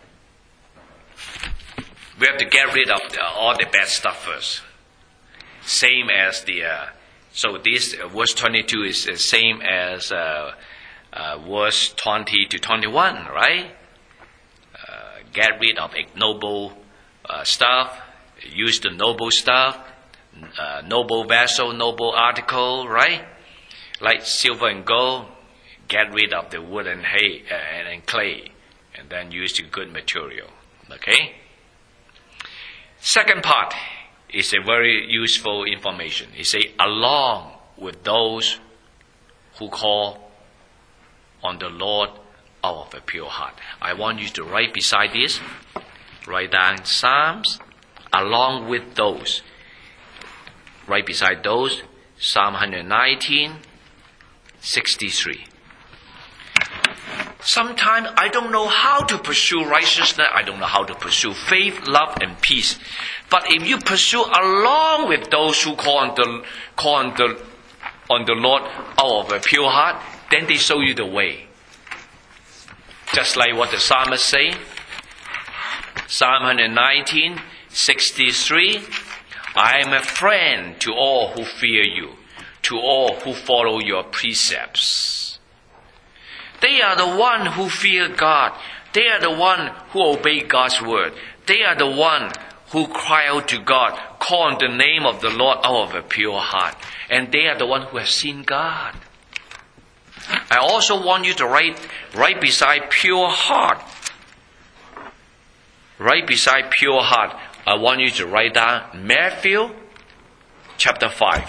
we have to get rid of the, all the bad stuff first. Same as the. Uh, So this uh, verse twenty-two is the same as uh, uh, verse twenty to twenty-one, right? Uh, get rid of ignoble uh, stuff, use the noble stuff, uh, noble vessel, noble article, right? Like silver and gold, get rid of the wood and hay uh, and, and clay, and then use the good material. Okay. Second part is a very useful information. He say, along with those who call on the Lord out of a pure heart. I want you to write beside this, write down Psalms, along with those. Right beside those, Psalm one nineteen, sixty-three. Sometimes I don't know how to pursue righteousness. I don't know how to pursue faith, love, and peace. But if you pursue along with those who call on the, call on the, on the Lord out of a pure heart, then they show you the way. Just like what the psalmist say. Psalm one nineteen, sixty-three. I am a friend to all who fear you, to all who follow your precepts. They are the one who fear God. They are the one who obey God's word. They are the one who cry out to God, call on the name of the Lord out of a pure heart. And they are the one who have seen God. I also want you to write right beside pure heart. Right beside pure heart, I want you to write down Matthew chapter five.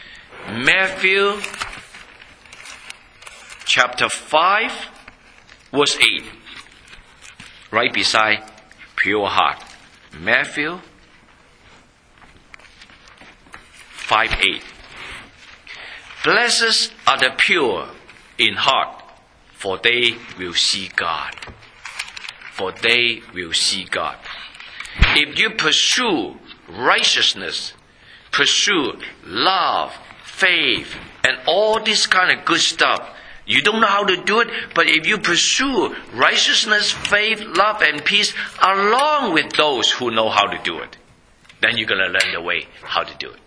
Matthew chapter five, verse eight, right beside pure heart. Matthew five eight. Blessed are the pure in heart, for they will see God. For they will see God. If you pursue righteousness, pursue love, faith, and all this kind of good stuff, you don't know how to do it, but if you pursue righteousness, faith, love, and peace along with those who know how to do it, then you're going to learn the way how to do it.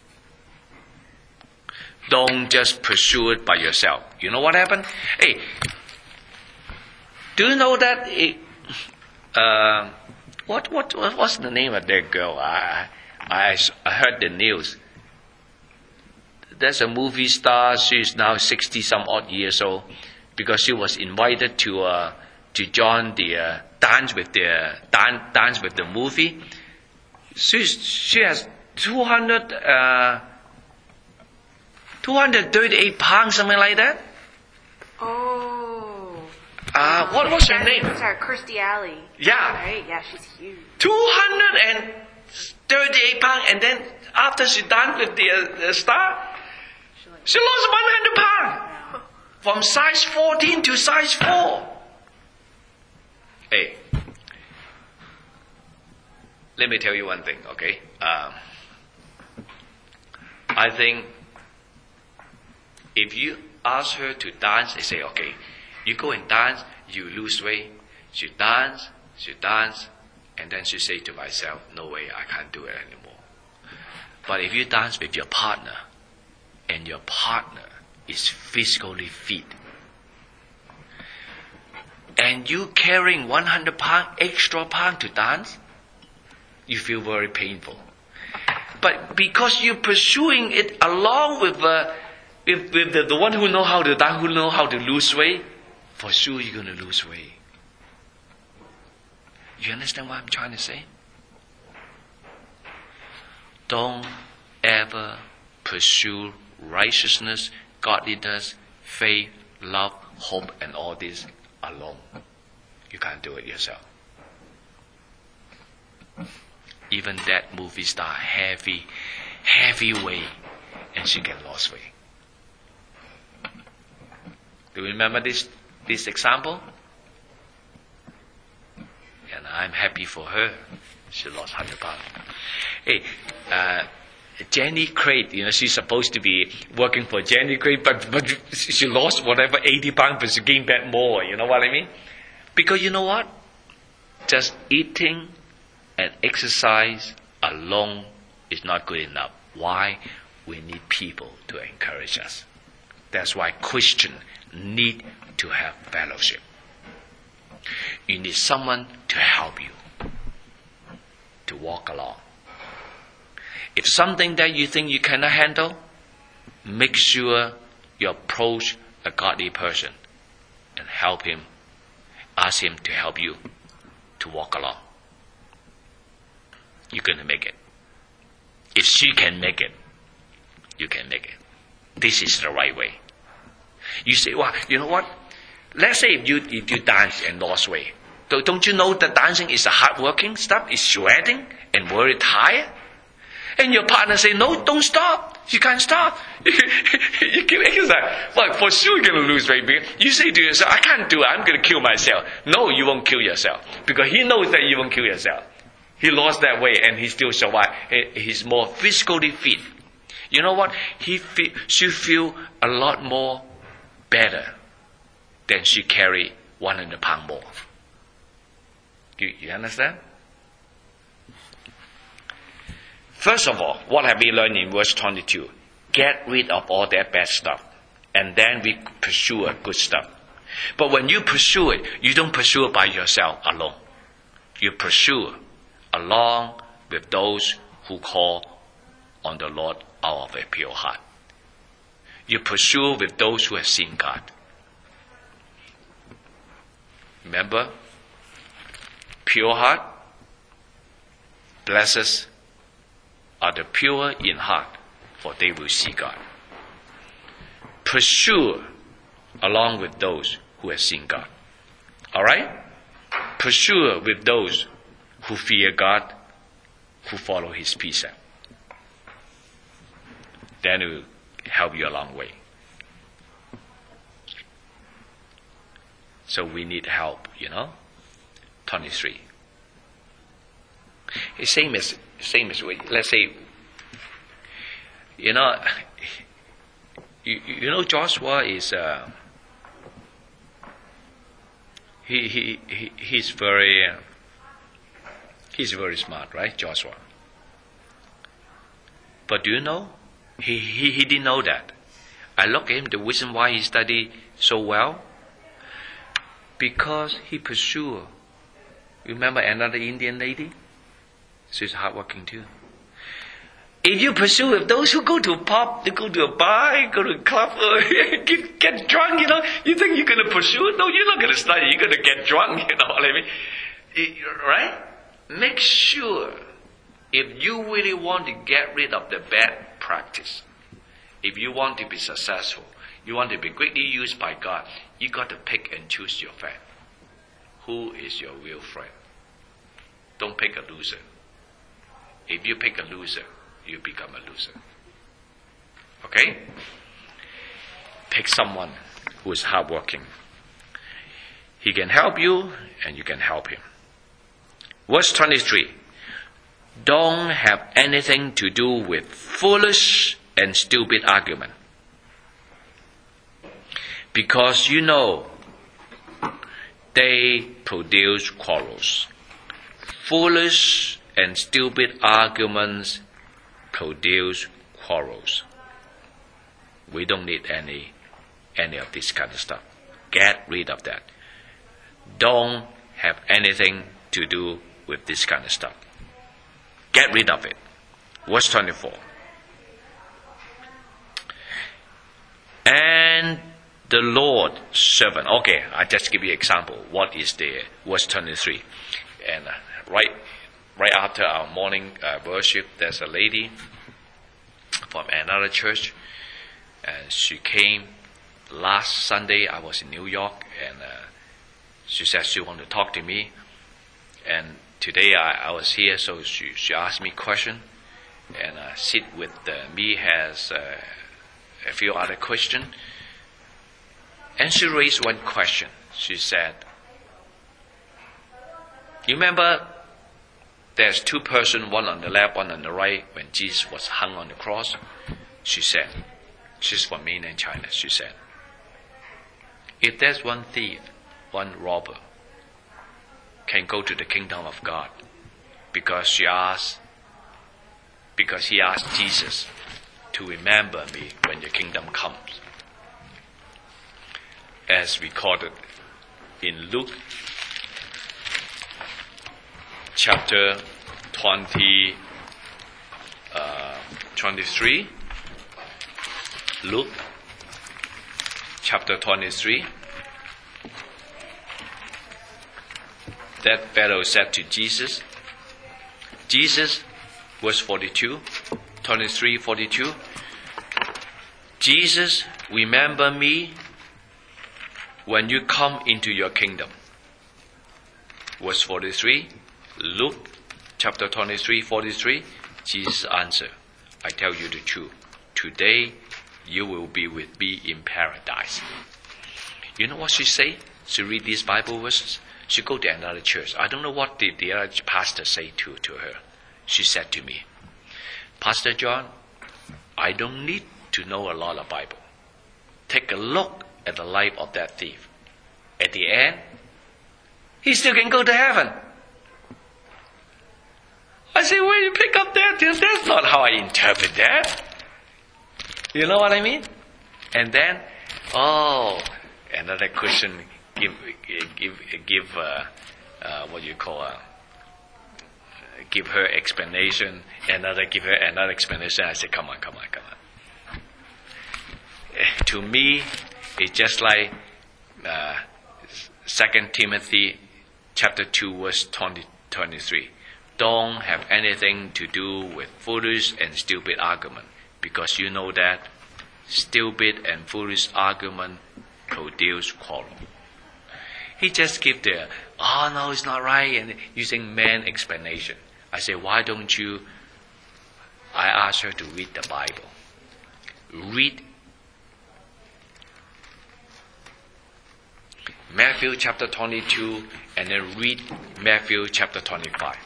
Don't just pursue it by yourself. You know what happened? Hey, do you know that? It, uh, what what what's the name of that girl? I, I I heard the news. There's a movie star. She's now sixty some odd years old, because she was invited to uh, to join the uh, dance with the dance dance with the movie. She's she has two hundred. Uh, two hundred thirty-eight pounds, something like that. Oh. Uh, what was her name? Sorry, Kirstie Alley. Yeah. Right? Yeah, she's huge. two hundred thirty-eight pounds, and then after she danced with the, uh, the star, she lost one hundred pounds. From size fourteen to size four. Hey, let me tell you one thing, okay? Um, I think if you ask her to dance, they say, okay, you go and dance, you lose weight. She dance, she dance, and then she say to myself, no way, I can't do it anymore. But if you dance with your partner, and your partner is physically fit, and you carrying one hundred pounds, extra pound to dance, you feel very painful. But because you're pursuing it along with uh, If, if the, the one who know how to dance, who know how to lose weight, for sure you're going to lose weight. You understand what I'm trying to say? Don't ever pursue righteousness, godliness, faith, love, hope, and all this alone. You can't do it yourself. Even that movie star, heavy, heavy weight, and she can lose weight. Do you remember this this example? And I'm happy for her. She lost one hundred pounds. Hey, uh, Jenny Craig, you know, she's supposed to be working for Jenny Craig, but, but she lost whatever eighty pounds, but she gained back more. You know what I mean? Because you know what? Just eating and exercise alone is not good enough. Why? We need people to encourage us. That's why Christians need to have fellowship. You need someone to help you to walk along. If something that you think you cannot handle, make sure you approach a godly person and help him. Ask him to help you to walk along. You're going to make it. If she can make it, you can make it. This is the right way. You say, well, you know what? Let's say if you if you dance and lost weight. Don't you know that dancing is a hard-working stuff? It's sweating and very tired. And your partner say, no, don't stop. You can't stop. You keep exercising. Well, for sure you're going to lose weight. You say to yourself, I can't do it. I'm going to kill myself. No, you won't kill yourself. Because he knows that you won't kill yourself. He lost that weight and he still survived. He's more physically fit. You know what? He feel, she feel a lot more better than she carry one hundred pounds more. You, you understand? First of all, what have we learned in verse twenty-two? Get rid of all that bad stuff. And then we pursue a good stuff. But when you pursue it, you don't pursue it by yourself alone. You pursue along with those who call on the Lord out of a pure heart. You pursue with those who have seen God. Remember? Pure heart. Blessed are the pure in heart, for they will see God. Pursue along with those who have seen God. All right? Pursue with those who fear God, who follow His precept. Then it will help you a long way. So we need help, you know. twenty-three. It's same as same as let's say, you know, you, you know Joshua is uh, he, he he he's very uh, he's very smart, right, Joshua? But do you know he he, he didn't know that. I look at him. The reason why he studied so well, because he pursued. Remember another Indian lady? She's hardworking too. If you pursue with those who go to a pub, they go to a bar, go to a club, get, get drunk, you know, you think you're going to pursue it? No, you're not going to study, you're going to get drunk, you know what I mean? It, right? Make sure, if you really want to get rid of the bad practice, if you want to be successful, you want to be greatly used by God, you got to pick and choose your friend. Who is your real friend? Don't pick a loser. If you pick a loser, you become a loser. Okay? Pick someone who is hardworking. He can help you and you can help him. Verse twenty-three. Don't have anything to do with foolish and stupid argument. Because you know they produce quarrels. Foolish and stupid arguments produce quarrels. We don't need any any of this kind of stuff. Get rid of that. Don't have anything to do with this kind of stuff. Get rid of it. Verse twenty-four. And the Lord servant. Okay, I just give you an example. What is the verse twenty-three? And uh, right, right after our morning uh, worship, there's a lady from another church, and she came last Sunday. I was in New York, and uh, she said she wanted to talk to me. And today I, I was here, so she she asked me question, and uh, sit with uh, me has uh, a few other questions. And she raised one question. She said, you remember there's two persons, one on the left, one on the right, when Jesus was hung on the cross? She said, she's from mainland China, she said, if there's one thief, one robber, can go to the kingdom of God, because she asked, because he asked Jesus to remember me when the kingdom comes. As recorded in Luke chapter twenty, uh, twenty-three. Luke chapter twenty-three. That fellow said to Jesus, Jesus, verse forty-two, twenty-three, forty-two, Jesus, remember me when you come into your kingdom. Verse forty-three, Luke chapter twenty-three, forty-three, Jesus answered, I tell you the truth, today you will be with me in paradise. You know what she say? She read these Bible verses. She go to another church. I don't know what the, the other pastor say to, to her. She said to me, Pastor John, I don't need to know a lot of Bible. Take a look at the life of that thief. At the end, he still can go to heaven. I say, where you pick up that? That's not how I interpret that. You know what I mean? And then, oh, another Christian give give give uh, uh, what you call uh, give her explanation. Another give her another explanation. I say, come on, come on, come on. To me, it's just like uh, Second Timothy chapter two, verse twenty, twenty-three. Don't have anything to do with foolish and stupid argument, because you know that stupid and foolish argument produce quarrel. He just give the, oh no, it's not right, and using man explanation. I say, why don't you, I ask her to read the Bible. Read Matthew chapter twenty-two and then read Matthew chapter twenty-five.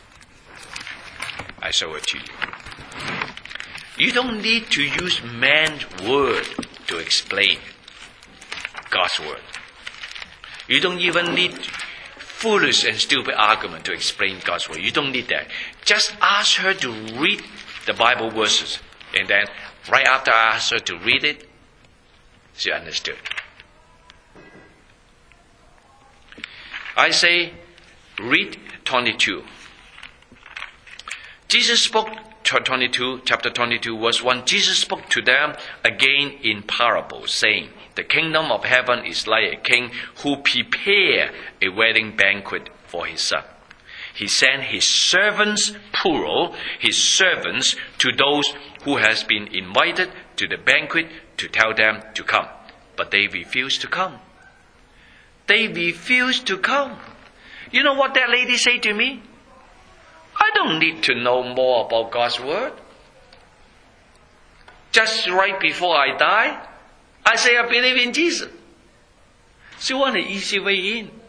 I show it to you. You don't need to use man's word to explain God's word. You don't even need foolish and stupid argument to explain God's word. You don't need that. Just ask her to read the Bible verses. And then right after I asked her to read it, she understood. I say, read twenty-two. Jesus spoke, twenty-two, chapter twenty-two, verse one. Jesus spoke to them again in parables, saying, the kingdom of heaven is like a king who prepared a wedding banquet for his son. He sent his servants, plural, his servants, to those who has been invited to the banquet to tell them to come. But they refused to come. They refused to come. You know what that lady said to me? I don't need to know more about God's word. Just right before I die, I say I believe in Jesus. She want an easy way in.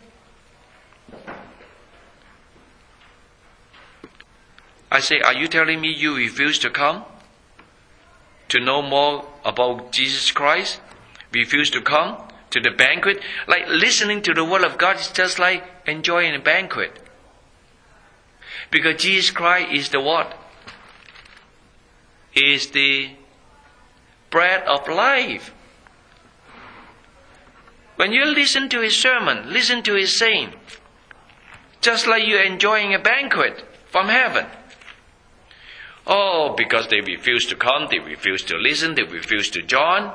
I say, are you telling me you refuse to come? To know more about Jesus Christ? Refuse to come to the banquet? Like listening to the word of God is just like enjoying a banquet. Because Jesus Christ is the what? Is the bread of life. When you listen to his sermon, listen to his saying, just like you're enjoying a banquet from heaven. Oh, because they refuse to come, they refuse to listen, they refuse to join.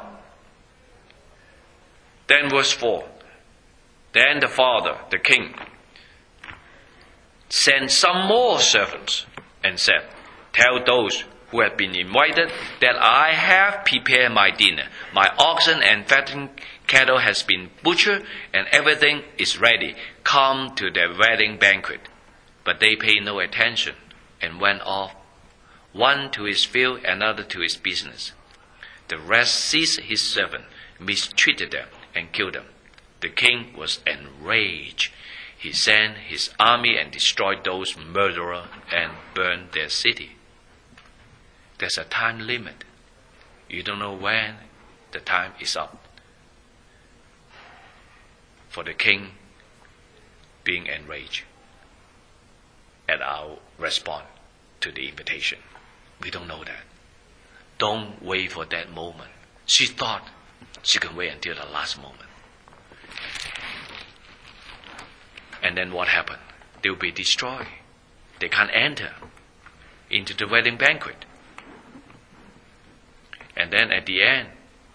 Then verse four. Then the father, the king, sent some more servants and said, tell those who have been invited that I have prepared my dinner. My oxen and fattened cattle has been butchered and everything is ready. Come to the wedding banquet. But they paid no attention and went off, one to his field, another to his business. The rest seized his servant, mistreated them, and killed them. The king was enraged. He sent his army and destroyed those murderers and burned their city. There's a time limit. You don't know when the time is up for the king being enraged at our response to the invitation. We don't know that. Don't wait for that moment. She thought she can wait until the last moment. And then what happened? They will be destroyed. They can't enter into the wedding banquet. And then at the end,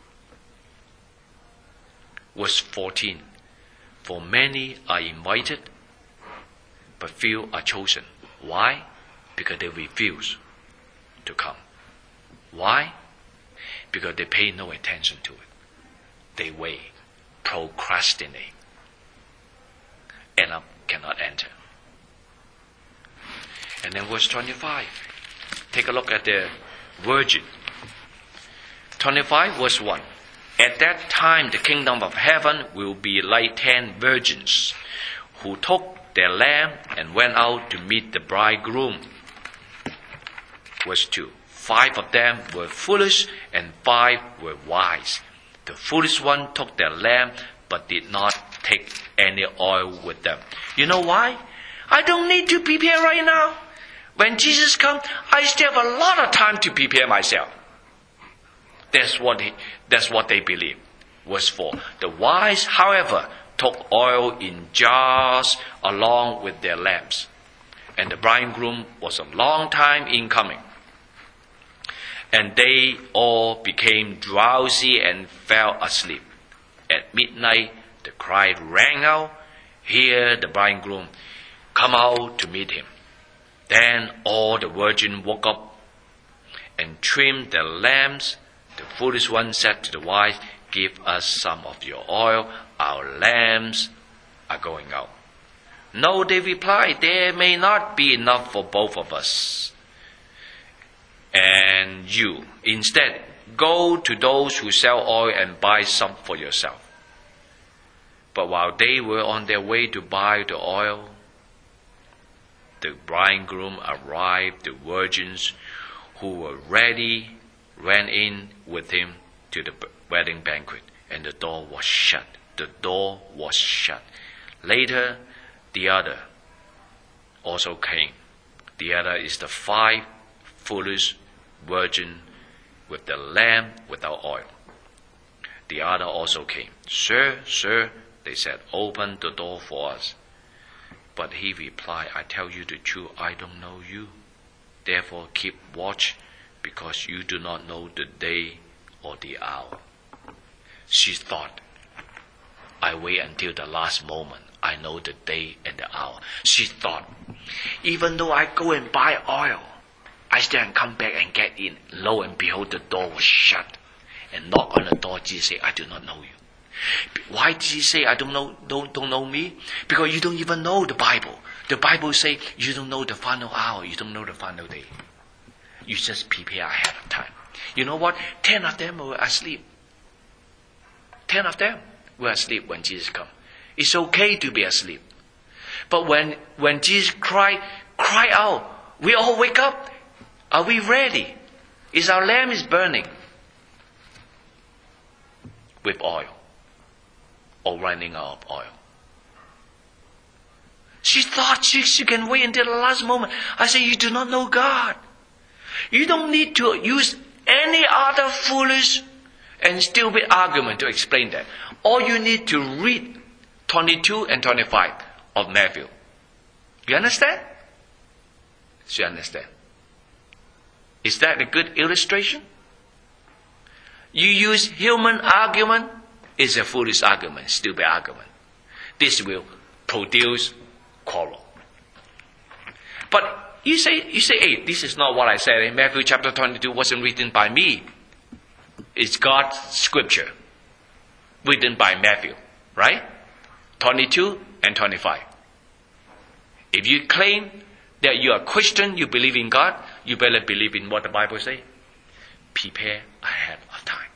verse fourteen, for many are invited, but few are chosen. Why? Because they refuse to come. Why? Because they pay no attention to it. They wait, procrastinate, end up cannot enter. And then verse twenty-five. Take a look at the virgin. twenty-five verse one. At that time the kingdom of heaven will be like ten virgins who took their lamp and went out to meet the bridegroom. Verse two. Five of them were foolish and five were wise. The foolish one took their lamp but did not take any oil with them. You know why? I don't need to prepare right now. When Jesus comes, I still have a lot of time to prepare myself. That's what he, that's what they believe. Verse four. The wise, however, took oil in jars along with their lamps. And the bridegroom was a long time in coming. And they all became drowsy and fell asleep. At midnight, the cry rang out, "Hear the bridegroom, come out to meet him." Then all the virgins woke up and trimmed their lamps. The foolish one said to the wise, "Give us some of your oil, our lamps are going out. No, they replied, there may not be enough for both of us and you. Instead, go to those who sell oil and buy some for yourself. But while they were on their way to buy the oil, the bridegroom arrived. The virgins who were ready ran in with him to the wedding banquet, and the door was shut. The door was shut. Later, the other also came. The other is the five foolish virgins with the lamp without oil. The other also came. Sir, sir, they said, open the door for us. But he replied, I tell you the truth, I don't know you. Therefore keep watch, because you do not know the day or the hour. She thought, I wait until the last moment. I know the day and the hour. She thought, even though I go and buy oil, I still can come back and get in. Lo and behold, the door was shut. And knock on the door, Jesus said, I do not know you. Why did he say, I don't know, don't, don't know me? Because you don't even know the Bible. The Bible says you don't know the final hour, you don't know the final day. You just prepare ahead of time. You know what? Ten of them were asleep. Ten of them were asleep when Jesus came. It's okay to be asleep. But when, when Jesus cried, cry out, we all wake up. Are we ready? Is our lamp is burning with oil or running out of oil? She thought she, she can wait until the last moment. I say, you do not know God. You don't need to use any other foolish and stupid argument to explain that. All you need to read twenty-two and twenty-five of Matthew. You understand? You understand? Is that a good illustration? You use human argument, it's a foolish argument, stupid argument. This will produce quarrel. But you say, you say, hey, this is not what I said. In Matthew chapter twenty-two wasn't written by me. It's God's scripture, written by Matthew, right? twenty-two and twenty-five. If you claim that you are a Christian, you believe in God, you better believe in what the Bible says. Prepare ahead of time.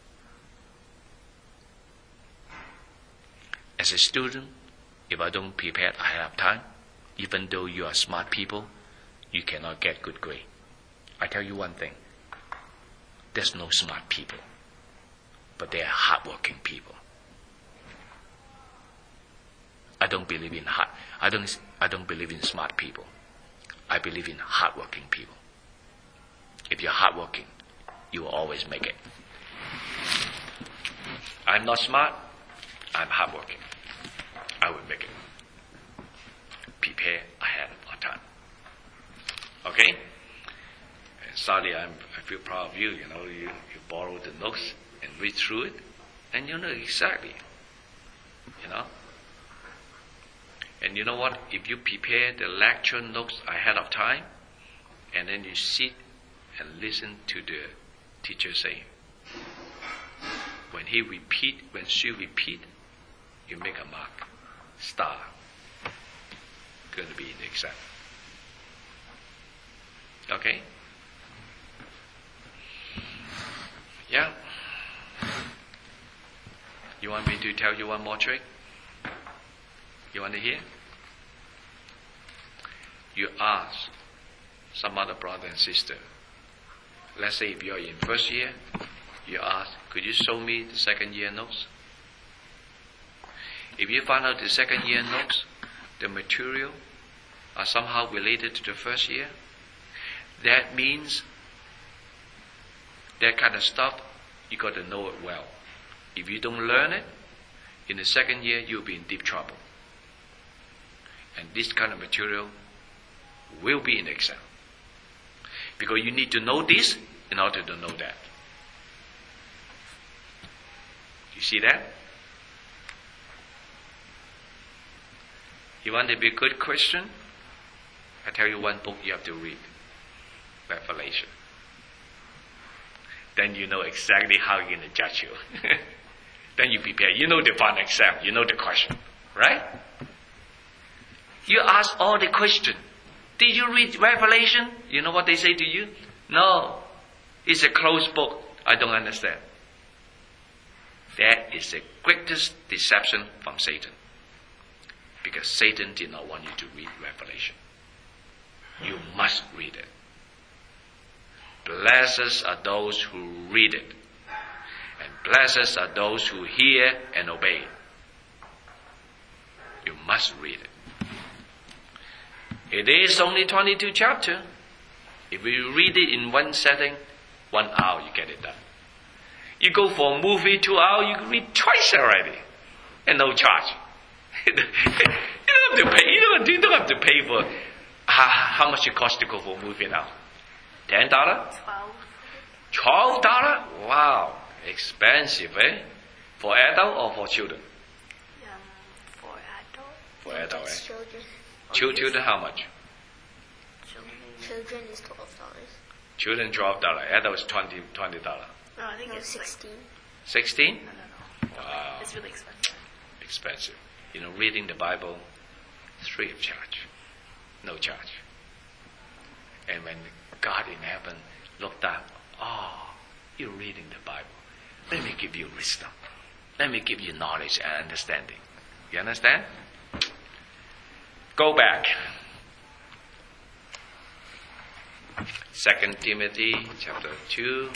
As a student, if I don't prepare ahead of time, even though you are smart people, you cannot get good grade. I tell you one thing. There's no smart people, but they are hardworking people. I don't believe in hard. I don't. I don't believe in smart people. I believe in hardworking people. If you're hardworking, you will always make it. I'm not smart. I'm hardworking. I will make it. Prepare ahead of time. Okay? And Sally, I'm, I feel proud of you. You know, you, you borrow the notes and read through it, and you know exactly. You know? And you know what? If you prepare the lecture notes ahead of time, and then you sit and listen to the teacher say, when he repeat, when she repeat, you make a mark, star. Going to be in the exam. Okay? Yeah. You want me to tell you one more trick? You want to hear? You ask some other brother and sister. Let's say if you're in first year, you ask, could you show me the second year notes? If you find out the second year notes, the material are somehow related to the first year, that means that kind of stuff, you got to know it well. If you don't learn it, in the second year, you'll be in deep trouble. And this kind of material will be in the exam. Because you need to know this in order to know that. You see that? You want to be a good Christian? I tell you one book you have to read. Revelation. Then you know exactly how you're going to judge you. Then you prepare. You know the final exam. You know the question. Right? You ask all the question. Did you read Revelation? You know what they say to you? No. It's a closed book. I don't understand. That is the greatest deception from Satan. Because Satan did not want you to read Revelation. You must read it. Blessed are those who read it. And blessed are those who hear and obey. You must read it. It is only twenty-two chapters. If you read it in one setting, one hour you get it done. You go for a movie, two hours, you can read twice already. And no charge. you don't have to pay. You don't, you don't have to pay for how, how much it costs to go for a movie now. Ten dollars? Twelve. Twelve dollars? Wow. Expensive, eh? For adult or for children? Um, for adult. For adult, eh? Children. Chil- Children how much? Children. Children is twelve dollars. Children twelve dollars. Adult is twenty twenty dollars. No, I think No, it's sixteen. Sixteen? Like, no, no, no. Wow. It's really expensive. Expensive. You know, reading the Bible, free of charge. No charge. And when God in heaven looked down, oh, you're reading the Bible. Let me give you wisdom. Let me give you knowledge and understanding. You understand? Go back. Second Timothy chapter two.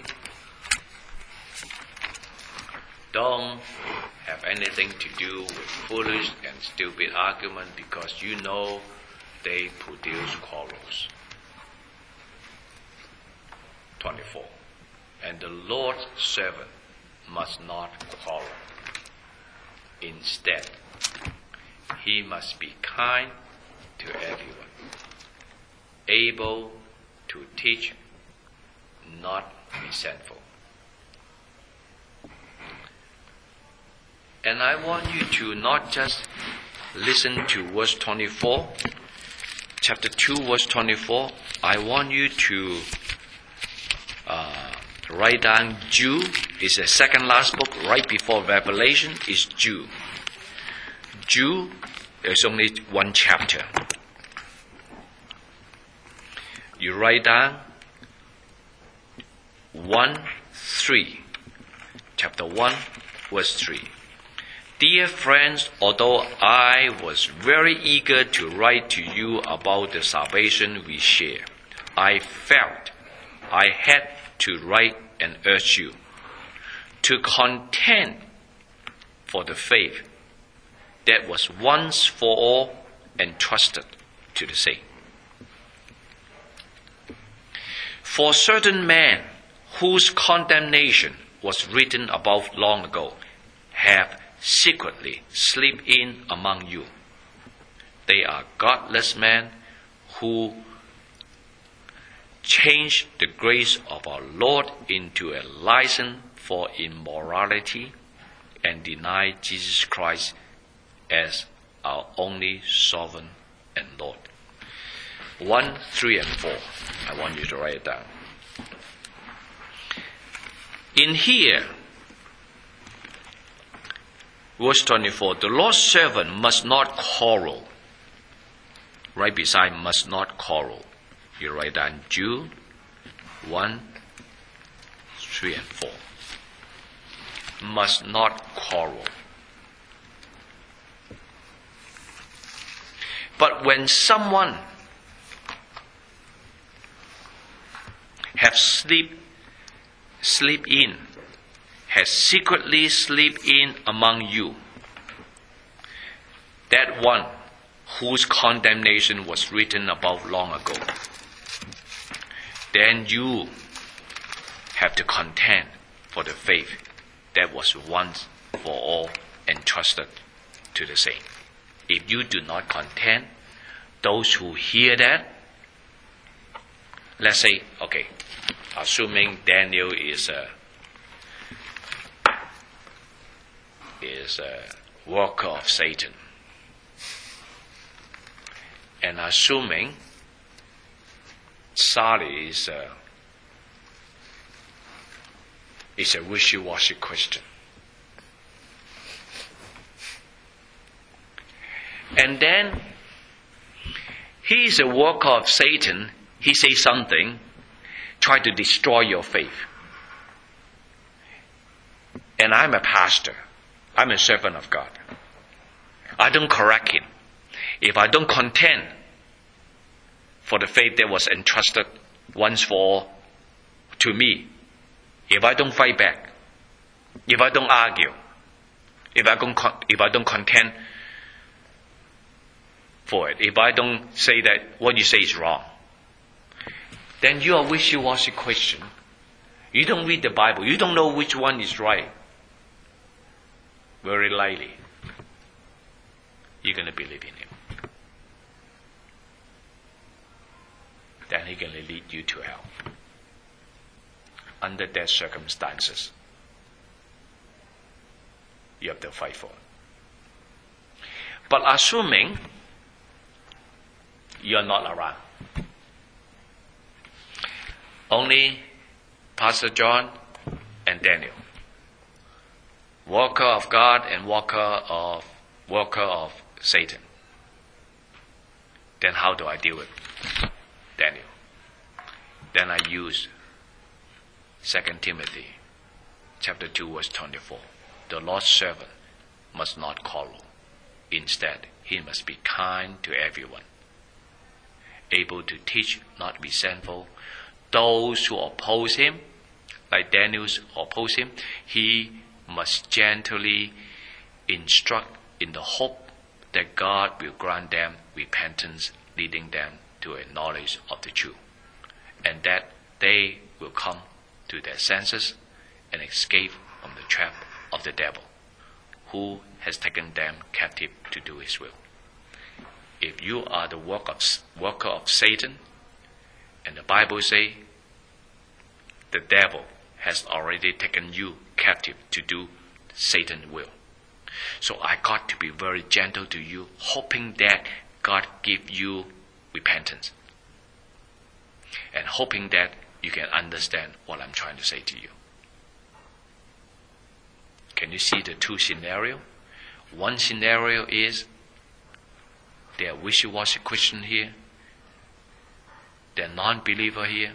Don't have anything to do with foolish and stupid argument, because you know they produce quarrels. twenty-four. And the Lord's servant must not quarrel. Instead, he must be kind to everyone, able to teach, not resentful. And I want you to not just listen to verse twenty-four, chapter two, verse twenty-four. I want you to uh, write down Jude. It's the second last book right before Revelation is Jude. Jude is only one chapter. You write down one, three. Chapter one, verse three. Dear friends, although I was very eager to write to you about the salvation we share, I felt I had to write and urge you to contend for the faith that was once for all entrusted to the saints. For certain men whose condemnation was written about long ago have secretly slipped in among you. They are godless men who change the grace of our Lord into a license for immorality and deny Jesus Christ as our only sovereign and Lord. One, three, and four. I want you to write it down. In here, verse twenty-four, the Lord's servant must not quarrel. Right beside must not quarrel. You write down Jude one, three, and four. Must not quarrel. But when someone have sleep, sleep in, has secretly sleep in among you, that one whose condemnation was written about long ago, then you have to contend for the faith that was once for all entrusted to the saints. If you do not contend, those who hear that, let's say, okay, assuming Daniel is a is a worker of Satan, and assuming Sally is a is a wishy-washy Christian, And then he is a worker of Satan. He says something, try to destroy your faith. And I'm a pastor. I'm a servant of God. I don't correct him. If I don't contend for the faith that was entrusted once for all to me, if I don't fight back, if I don't argue, if I don't, if I don't contend for it, if I don't say that what you say is wrong, then you are a wishy-washy Christian. You don't read the Bible. You don't know which one is right. Very likely, you're going to believe in him. Then he's going to lead you to hell. Under that circumstances, you have to fight for it. But assuming you're not around, only Pastor John and Daniel, worker of God and worker of worker of Satan. Then how do I deal with Daniel? Then I use Second Timothy chapter two verse twenty-four. The Lord's servant must not quarrel. Instead, he must be kind to everyone, able to teach, not resentful. Those who oppose him, like Daniel's oppose him, he must gently instruct in the hope that God will grant them repentance, leading them to a knowledge of the truth, and that they will come to their senses and escape from the trap of the devil, who has taken them captive to do his will. If you are the work of, worker of Satan, and the Bible says the devil has already taken you captive to do Satan's will. So I got to be very gentle to you, hoping that God give you repentance, and hoping that you can understand what I'm trying to say to you. Can you see the two scenarios? One scenario is they are wishy-washy Christian here, they're non-believer here,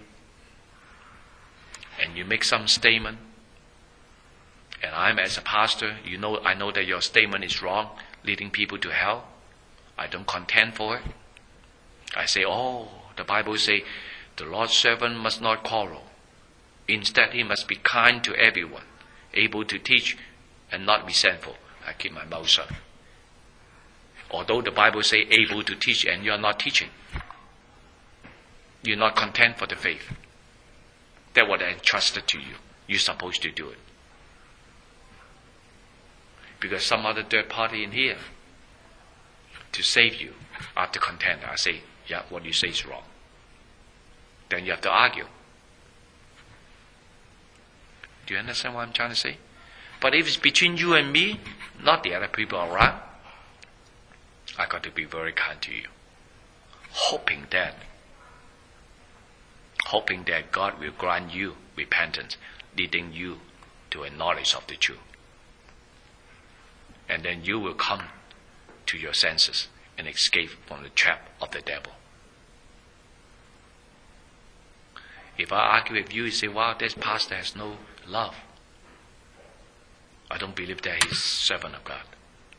and you make some statement, and I'm as a pastor, you know, I know that your statement is wrong, leading people to hell. I don't contend for it. I say, oh, the Bible says the Lord's servant must not quarrel. Instead, he must be kind to everyone, able to teach and not resentful. I keep my mouth shut. Although the Bible says able to teach and you're not teaching, you're not content for the faith. That's what I entrusted to you. You're supposed to do it. Because some other third party in here to save you after contend, I say, yeah, what you say is wrong. Then you have to argue. Do you understand what I'm trying to say? But if it's between you and me, not the other people around, I got to be very kind to you, hoping that, hoping that God will grant you repentance, leading you to a knowledge of the truth, and then you will come to your senses and escape from the trap of the devil. If I argue with you, you say, wow, this pastor has no love. I don't believe that he's servant of God.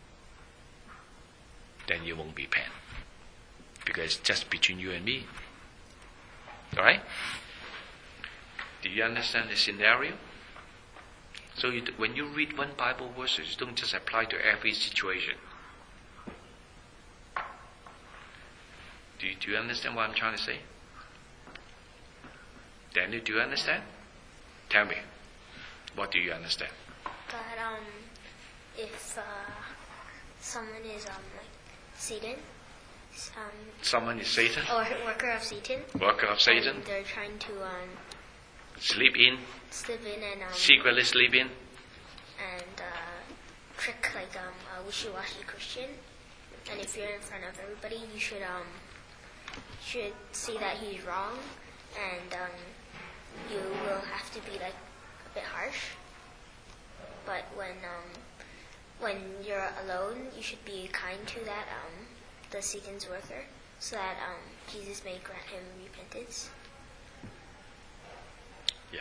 Then you won't be pain. Because it's just between you and me. Alright? Do you understand the scenario? So you, when you read one Bible verse, you don't just apply to every situation. Do you, do you understand what I'm trying to say? Daniel, do you understand? Tell me. What do you understand? That um, if uh, someone is um like Satan, um, someone is Satan, or worker of Satan, worker of Satan, and they're trying to um sleep in, slip in and um secretly sleep in, and uh, trick like um a wishy-washy Christian. And if you're in front of everybody, you should um should see that he's wrong, and um you will have to be like a bit harsh. But when um when you're alone, you should be kind to that um, the Satan's worker, so that um, Jesus may grant him repentance. Yeah.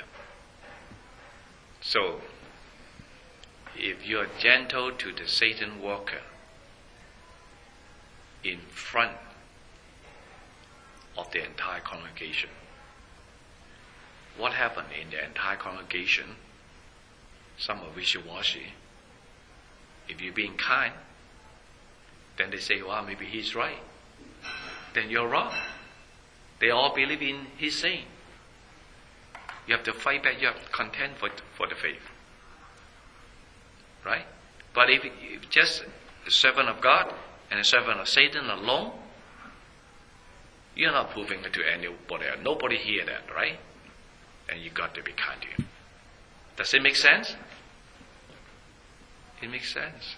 So, if you're gentle to the Satan worker in front of the entire congregation, what happened in the entire congregation? Some are wishy-washy. If you're being kind, then they say, well, maybe he's right. Then you're wrong. They all believe in his saying. You have to fight back. You have to contend for, for the faith. Right? But if, if just a servant of God and a servant of Satan alone, you're not proving it to anybody else. Nobody hear that, right? And you got to be kind to him. Does it make sense? It makes sense.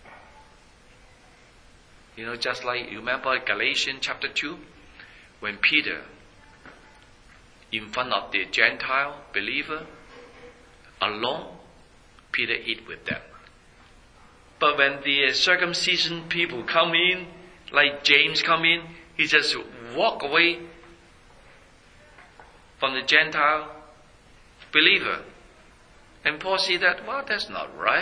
You know, just like, you remember Galatians chapter two? When Peter, in front of the Gentile believer, alone, Peter eat with them. But when the circumcision people come in, like James come in, he just walk away from the Gentile believer. And Paul see that, well, that's not right.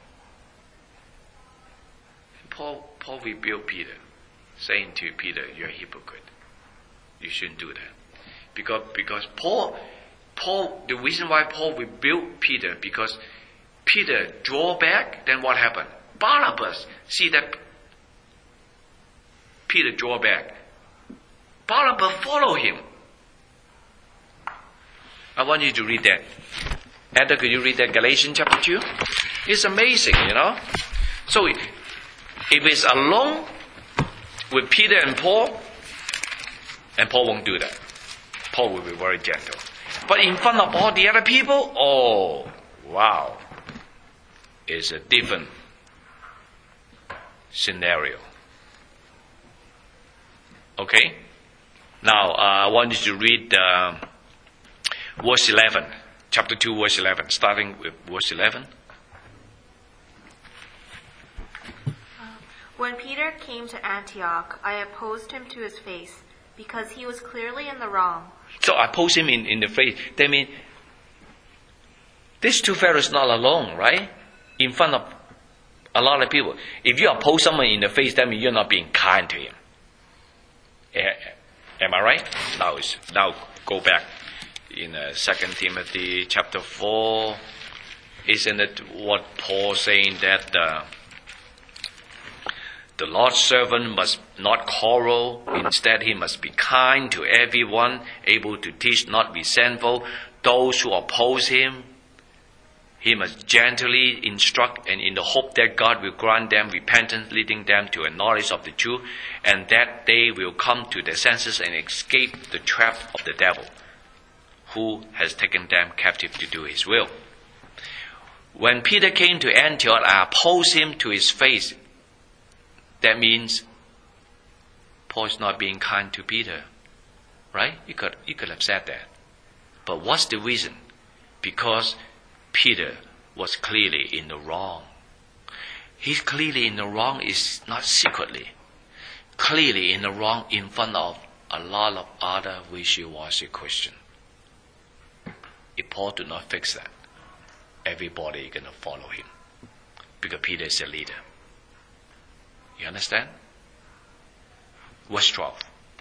And Paul, Paul rebuked Peter, saying to Peter, you're a hypocrite. You shouldn't do that. Because, because Paul, Paul, the reason why Paul rebuked Peter, because Peter draw back, then what happened? Barnabas, see that Peter draw back. Barnabas follow him. I want you to read that. Edda, could you read that Galatians chapter two? It's amazing, you know. So if it's alone with Peter and Paul, and Paul won't do that. Paul will be very gentle. But in front of all the other people, oh, wow. It's a different scenario. Okay? Now, uh, I want you to read uh, verse eleven. Chapter two, verse eleven. Starting with verse eleven. When Peter came to Antioch, I opposed him to his face, because he was clearly in the wrong. So I oppose him in, in the face. That means, these two fellows not alone, right? In front of a lot of people. If you oppose someone in the face, that means you're not being kind to him. Am I right? Now, now go back in uh, Second Timothy chapter four. Isn't it what Paul saying that uh, the Lord's servant must not quarrel, instead he must be kind to everyone, able to teach, not resentful. Those who oppose him, he must gently instruct, and in the hope that God will grant them repentance, leading them to a knowledge of the truth, and that they will come to their senses and escape the trap of the devil, who has taken them captive to do his will. When Peter came to Antioch, I opposed him to his face. That means Paul is not being kind to Peter, right? You could, you could have said that. But what's the reason? Because Peter was clearly in the wrong. He's clearly in the wrong is not secretly. Clearly in the wrong in front of a lot of other wishy-washy Christians. If Paul did not fix that, everybody is going to follow him. Because Peter is a leader. You understand? Verse twelve.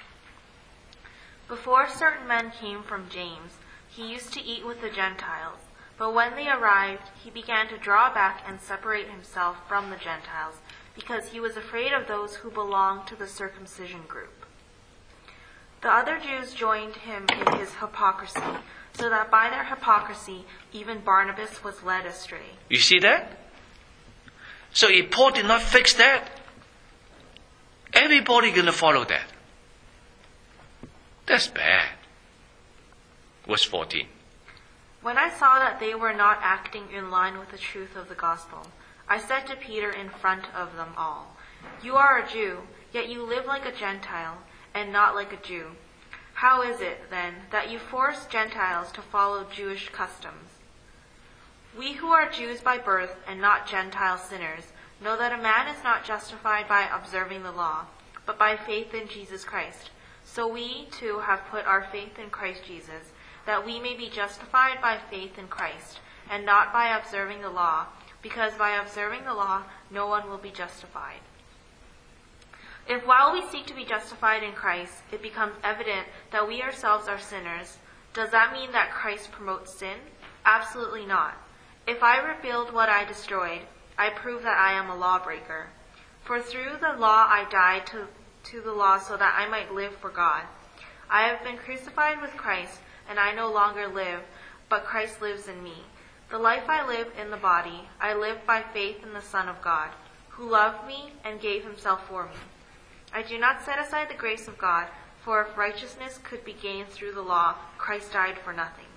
Before certain men came from James, he used to eat with the Gentiles. But when they arrived, he began to draw back and separate himself from the Gentiles, because he was afraid of those who belonged to the circumcision group. The other Jews joined him in his hypocrisy, so that by their hypocrisy even Barnabas was led astray. You see that? So if Paul did not fix that, everybody going to follow that. That's bad. Verse fourteen. When I saw that they were not acting in line with the truth of the gospel, I said to Peter in front of them all, "You are a Jew, yet you live like a Gentile, and not like a Jew. How is it, then, that you force Gentiles to follow Jewish customs? We who are Jews by birth and not Gentile sinners know that a man is not justified by observing the law, but by faith in Jesus Christ. So we, too, have put our faith in Christ Jesus, that we may be justified by faith in Christ, and not by observing the law, because by observing the law no one will be justified. If while we seek to be justified in Christ, it becomes evident that we ourselves are sinners, does that mean that Christ promotes sin? Absolutely not. If I rebuild what I destroyed, I prove that I am a lawbreaker. For through the law I died to, to the law so that I might live for God. I have been crucified with Christ, and I no longer live, but Christ lives in me. The life I live in the body, I live by faith in the Son of God, who loved me and gave himself for me. I do not set aside the grace of God, for if righteousness could be gained through the law, Christ died for nothing.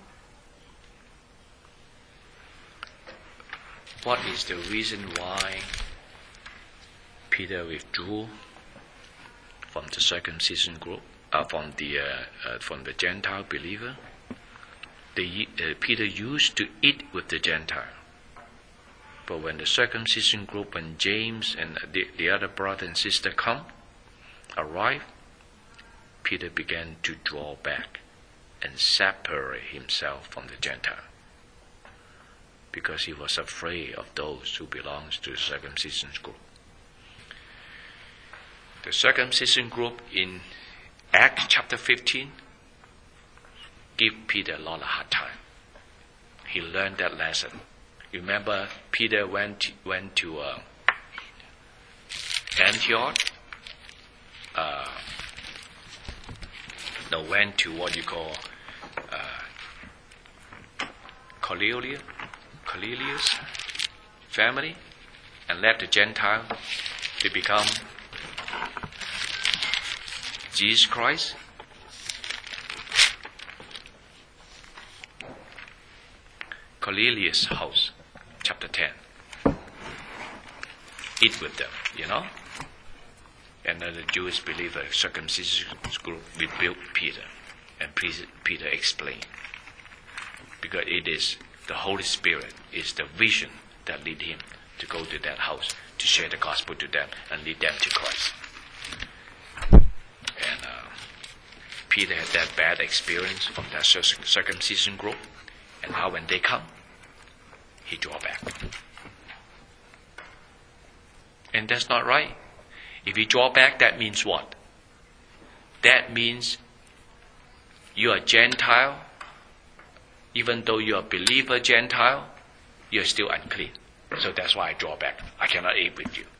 What is the reason why Peter withdrew from the circumcision group, uh, from the uh, uh, from the Gentile believer? The, uh, Peter used to eat with the Gentile, but when the circumcision group, when James and the, the other brother and sister come, arrive, Peter began to draw back and separate himself from the Gentile, because he was afraid of those who belongs to the circumcision group. The circumcision group in Acts chapter fifteen give Peter a lot of hard time. He learned that lesson. Remember, Peter went went to uh, Antioch. Uh, no, went to what you call uh, Cornelius, Cornelius family, and led the Gentile to become Jesus Christ. Cornelius' house, chapter ten. Eat with them, you know. And then the Jewish believer, circumcision group, rebuked Peter, and Peter explained, because it is the Holy Spirit, is the vision that lead him to go to that house to share the gospel to them and lead them to Christ. And uh, Peter had that bad experience from that circumcision group, and now when they come, he draw back. And that's not right. If you draw back, that means what? That means you are Gentile. Even though you are believer Gentile, you are still unclean. So that's why I draw back. I cannot eat with you.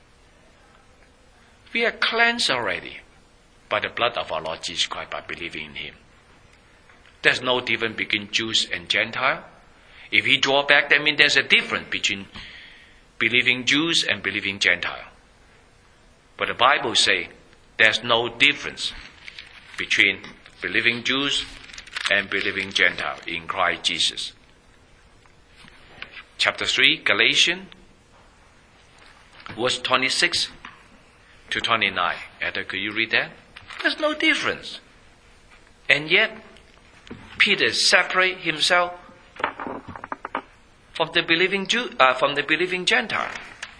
We are cleansed already by the blood of our Lord Jesus Christ, by believing in him. There's no difference between Jews and Gentile. If he draw back, that means there's a difference between believing Jews and believing Gentile. But the Bible says there's no difference between believing Jews and believing Gentile in Christ Jesus. Chapter three, Galatians, verse twenty-six to twenty-nine. Ada, could you read that? There's no difference. And yet, Peter separated himself from the believing Jew, uh, from the believing Gentile.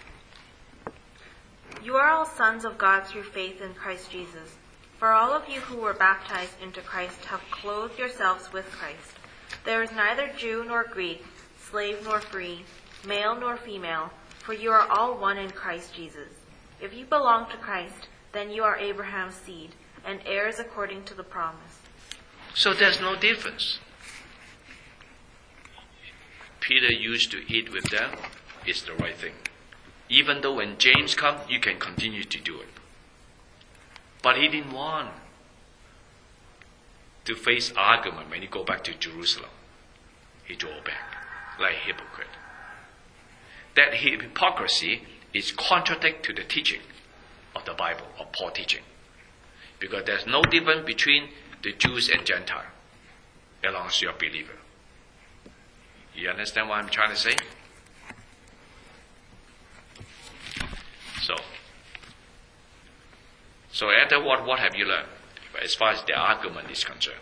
You are all sons of God through faith in Christ Jesus. For all of you who were baptized into Christ have clothed yourselves with Christ. There is neither Jew nor Greek, slave nor free, male nor female, for you are all one in Christ Jesus. If you belong to Christ, then you are Abraham's seed, and heirs according to the promise. So there's no difference. Peter used to eat with them. It's the right thing. Even though when James comes, you can continue to do it. But he didn't want to face argument when you go back to Jerusalem. He drew back like a hypocrite. That hypocrisy is contradict to the teaching of the Bible, of Paul's teaching. Because there's no difference between the Jews and Gentile, as long as you're a believer. You understand what I'm trying to say? So, so after what, what have you learned as far as the argument is concerned?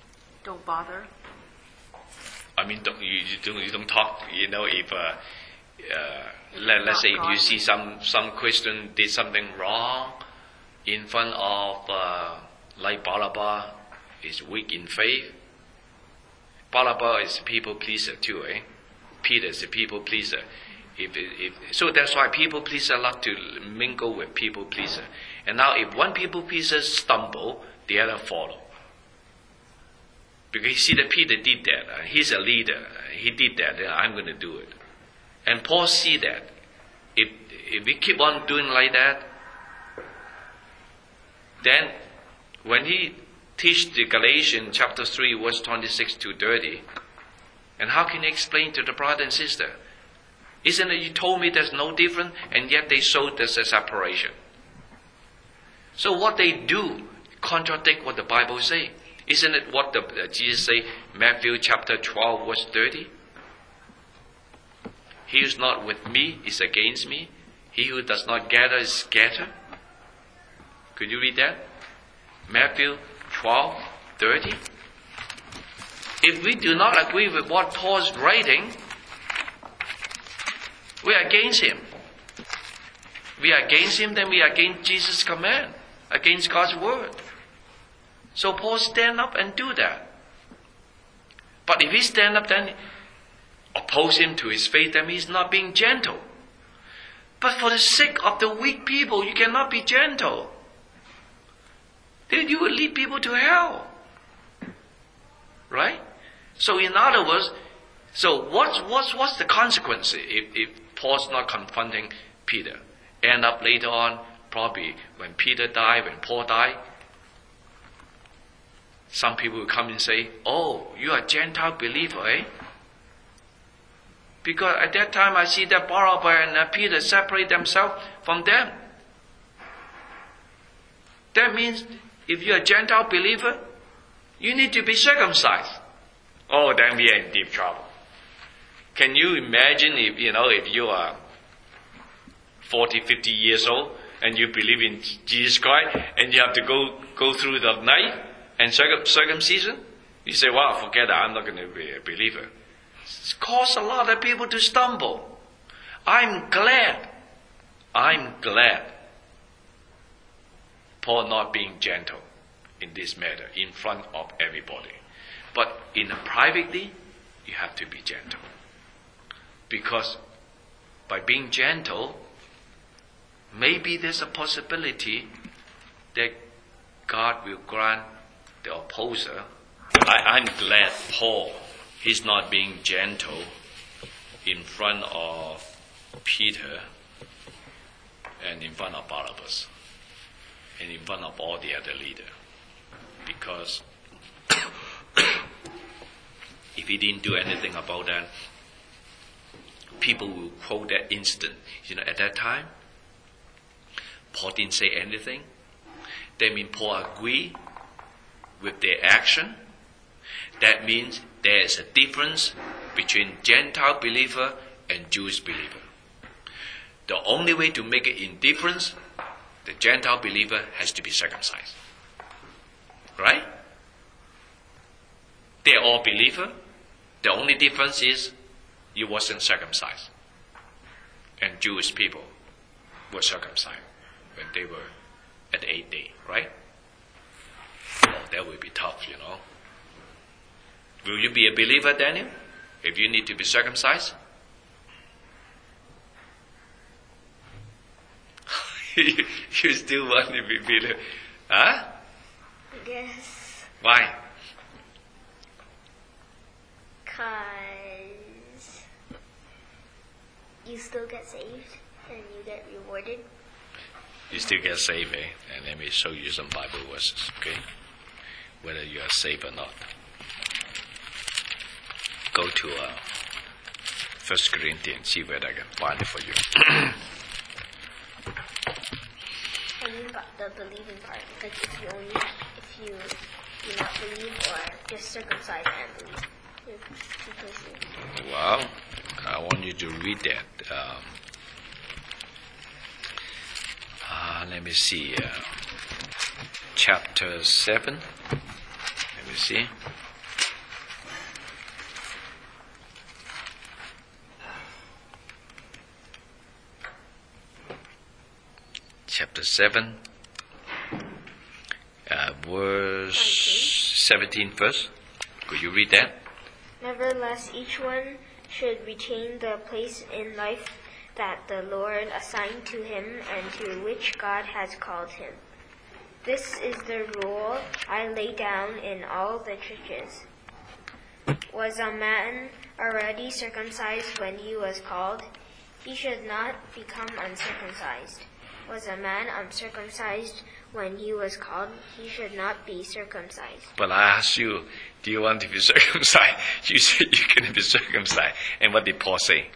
Don't bother. I mean, don't, you, you don't you don't talk. You know, if uh, uh, let, let's say if you see some, some Christian did something wrong in front of, uh, like Barnabas is weak in faith. Barnabas is a people pleaser too, eh? Peter is a people pleaser. If, if, so that's why people pleaser like to mingle with people pleaser. And now if one people pleaser stumble, the other follow. Because you see that Peter did that. Uh, he's a leader. Uh, he did that. Then I'm going to do it. And Paul see that. If if we keep on doing like that, then when he teach the Galatians chapter three, verse twenty-six to thirty, and how can he explain to the brother and sister? Isn't it you told me there's no difference, and yet they showed there's a separation? So what they do contradict what the Bible say. Isn't it what the, uh, Jesus say, Matthew chapter twelve, verse thirty? He who is not with me is against me. He who does not gather is scattered. Could you read that? Matthew twelve, thirty. If we do not agree with what Paul's writing, we are against him. We are against him, then we are against Jesus' command, against God's word. So Paul stand up and do that. But if he stand up, then oppose him to his faith, then he's not being gentle. But for the sake of the weak people, you cannot be gentle. Then you will lead people to hell. Right? So in other words, so what's, what's, what's the consequence if, if Paul's not confronting Peter? End up later on, probably when Peter died, when Paul died, some people will come and say, oh, you are a Gentile believer, eh? Because at that time I see that Barnabas and uh, Peter separate themselves from them. That means if you're a Gentile believer, you need to be circumcised. Oh, then we are in deep trouble. Can you imagine if, you know, if you are forty, fifty years old and you believe in Jesus Christ and you have to go, go through the night and circum- circumcision? You say, well, forget that, I'm not going to be a believer. It's caused a lot of people to stumble. I'm glad, I'm glad Paul not being gentle in this matter in front of everybody. But in a privately, you have to be gentle. Because by being gentle, maybe there's a possibility that God will grant the opposer. I, I'm glad Paul, he's not being gentle in front of Peter and in front of Barnabas and in front of all the other leaders. Because if he didn't do anything about that, people will quote that incident. You know, at that time, Paul didn't say anything. That means Paul agreed with their action. That means there is a difference between Gentile believer and Jewish believer. The only way to make it indifference, the Gentile believer has to be circumcised. Right? They're all believer. The only difference is you wasn't circumcised. And Jewish people were circumcised when they were at the eighth day, right? Oh, that will be tough, you know. Will you be a believer, Daniel, if you need to be circumcised? You still want to be believer? Huh? Yes. Why? Because you still get saved and you get rewarded. You still get saved, eh? And let me show you some Bible verses, okay? Whether you are saved or not. Go to uh, First Corinthians, see whether I can find it for you. I mean about the believing part, because if you only have, if you do not believe or just circumcise and believe, you're two places. Well, I want you to read that. Um, uh, let me see. Uh, chapter seven. Let me see. chapter seven, uh, verse seventeen first. Could you read that? Nevertheless, each one should retain the place in life that the Lord assigned to him and to which God has called him. This is the rule I lay down in all the churches. Was a man already circumcised when he was called? He should not become uncircumcised. Was a man uncircumcised when he was called? He should not be circumcised. But I asked you, do you want to be circumcised? You said you're going to be circumcised. And what did Paul say?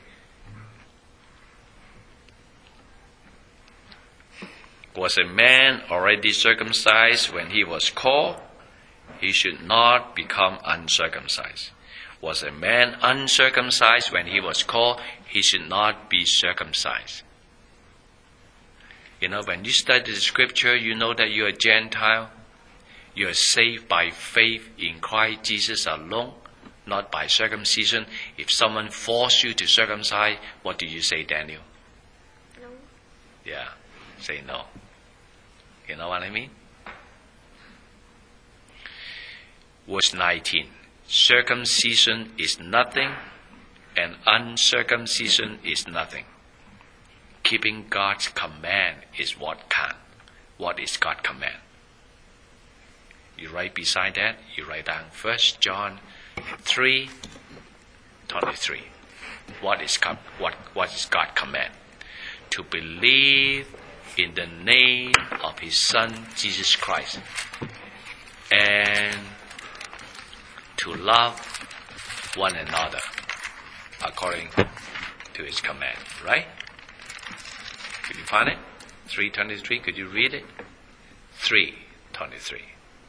Was a man already circumcised when he was called? He should not become uncircumcised. Was a man uncircumcised when he was called? He should not be circumcised. You know, when you study the scripture, you know that you're a Gentile. You are saved by faith in Christ Jesus alone, not by circumcision. If someone forces you to circumcise, what do you say, Daniel? No. Yeah, say no. You know what I mean? Verse nineteen. Circumcision is nothing, and uncircumcision is nothing. Keeping God's command is what can. What is God's command? You write beside that, you write down First John three twenty-three. What is God, what, what is God's command? To believe in the name of His Son Jesus Christ, and to love one another according to His command. Right? Could you find it? three twenty-three. Could you read it? three twenty-three.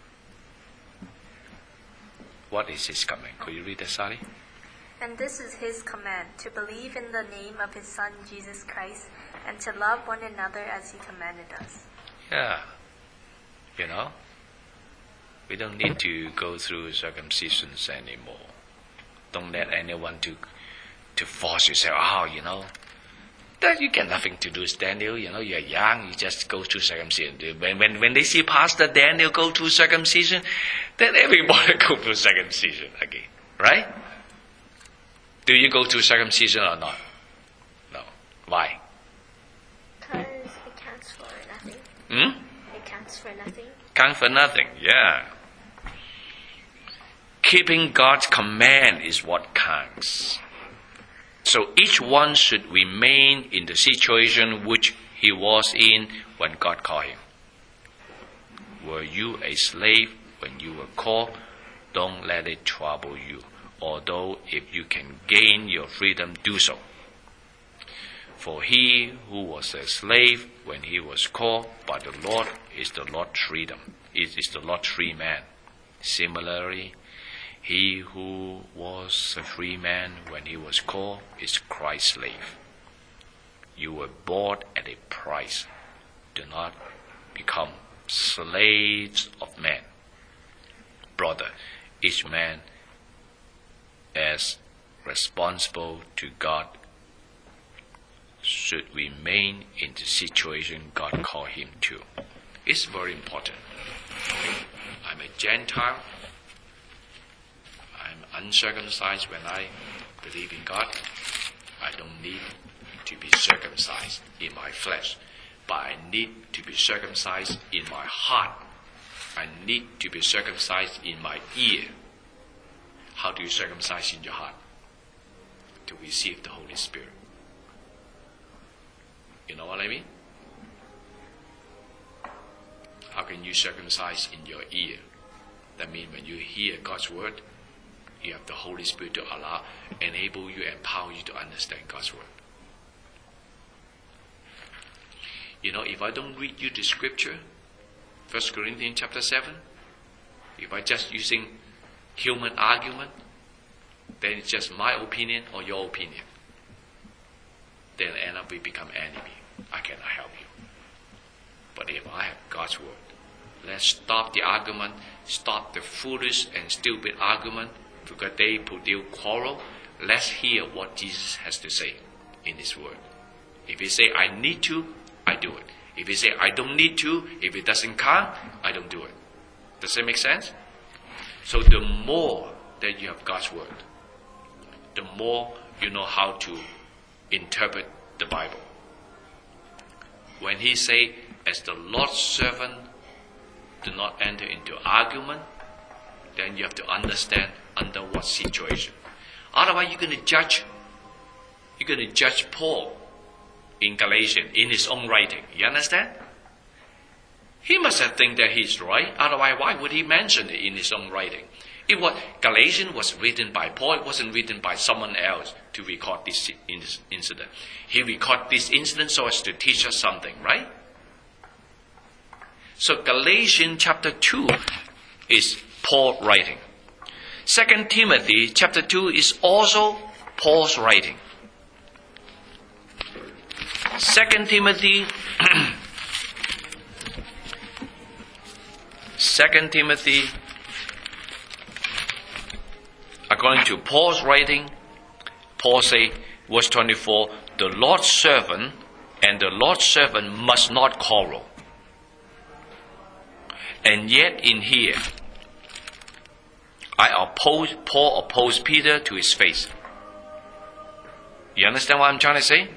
What is His command? Could you read that, Sally? And this is His command, to believe in the name of His Son Jesus Christ, and to love one another as He commanded us. Yeah. You know, we don't need to go through circumcisions anymore. Don't let anyone to to force you. Say, oh, you know, that you get nothing to do with Daniel. You know, you're young. You just go through circumcision. When when when they see Pastor Daniel go through circumcision, then everybody go through circumcision again, right? Do you go through circumcision or not? No. Why? Because it counts for nothing. Hmm? It counts for nothing. Count for nothing, yeah. Keeping God's command is what counts. So each one should remain in the situation which he was in when God called him. Were you a slave when you were called? Don't let it trouble you. Although if you can gain your freedom, do so. For he who was a slave when he was called by the Lord is the Lord's freedom. It is the Lord's free man. Similarly, he who was a free man when he was called is Christ's slave. You were bought at a price. Do not become slaves of men. Brother, each man as responsible to God should remain in the situation God called him to. It's very important. I'm a Gentile. I'm uncircumcised when I believe in God. I don't need to be circumcised in my flesh, but I need to be circumcised in my heart. I need to be circumcised in my ear. How do you circumcise in your heart? To receive the Holy Spirit. You know what I mean? How can you circumcise in your ear? That means when you hear God's word, you have the Holy Spirit to allow, enable you, empower you to understand God's word. You know, if I don't read you the scripture, First Corinthians chapter seven, if I just using human argument, then it's just my opinion or your opinion. Then end up we become enemy. I cannot help you. But if I have God's word, let's stop the argument, stop the foolish and stupid argument, because they produce quarrel. Let's hear what Jesus has to say in His word. If He say, I need to, I do it. If he say, I don't need to, if it doesn't count, I don't do it. Does that make sense? So the more that you have God's word, the more you know how to interpret the Bible. When he say, as the Lord's servant, do not enter into argument, then you have to understand under what situation. Otherwise, you're going to judge. You're going to judge Paul in Galatians in his own writing. You understand? He must have think that he's right. Otherwise, why would he mention it in his own writing? It was Galatians was written by Paul. It wasn't written by someone else to record this incident. He recorded this incident so as to teach us something, right? So Galatians chapter two is Paul writing. Second Timothy chapter two is also Paul's writing. Second Timothy, Second Timothy, according to Paul's writing, Paul say, verse twenty-four, the Lord's servant and the Lord's servant must not quarrel. And yet in here, I oppose, Paul opposed Peter to his face. You understand what I'm trying to say?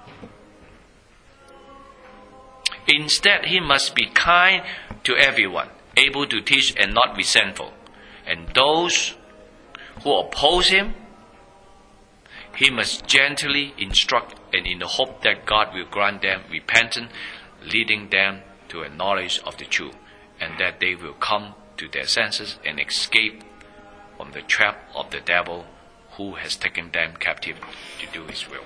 Instead, he must be kind to everyone, able to teach and not resentful. And those who oppose him, he must gently instruct, and in the hope that God will grant them repentance, leading them to a knowledge of the truth, and that they will come to their senses and escape from the trap of the devil who has taken them captive to do his will.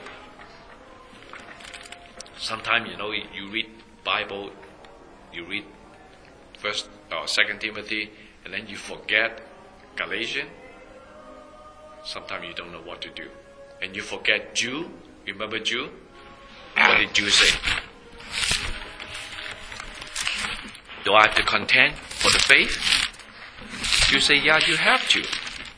Sometimes, you know, you read Bible, you read First or Second Timothy, and then you forget Galatians. Sometimes you don't know what to do, and you forget Jude. Remember Jude? What did Jude say? Do I have to contend for the faith? You say, yeah, you have to.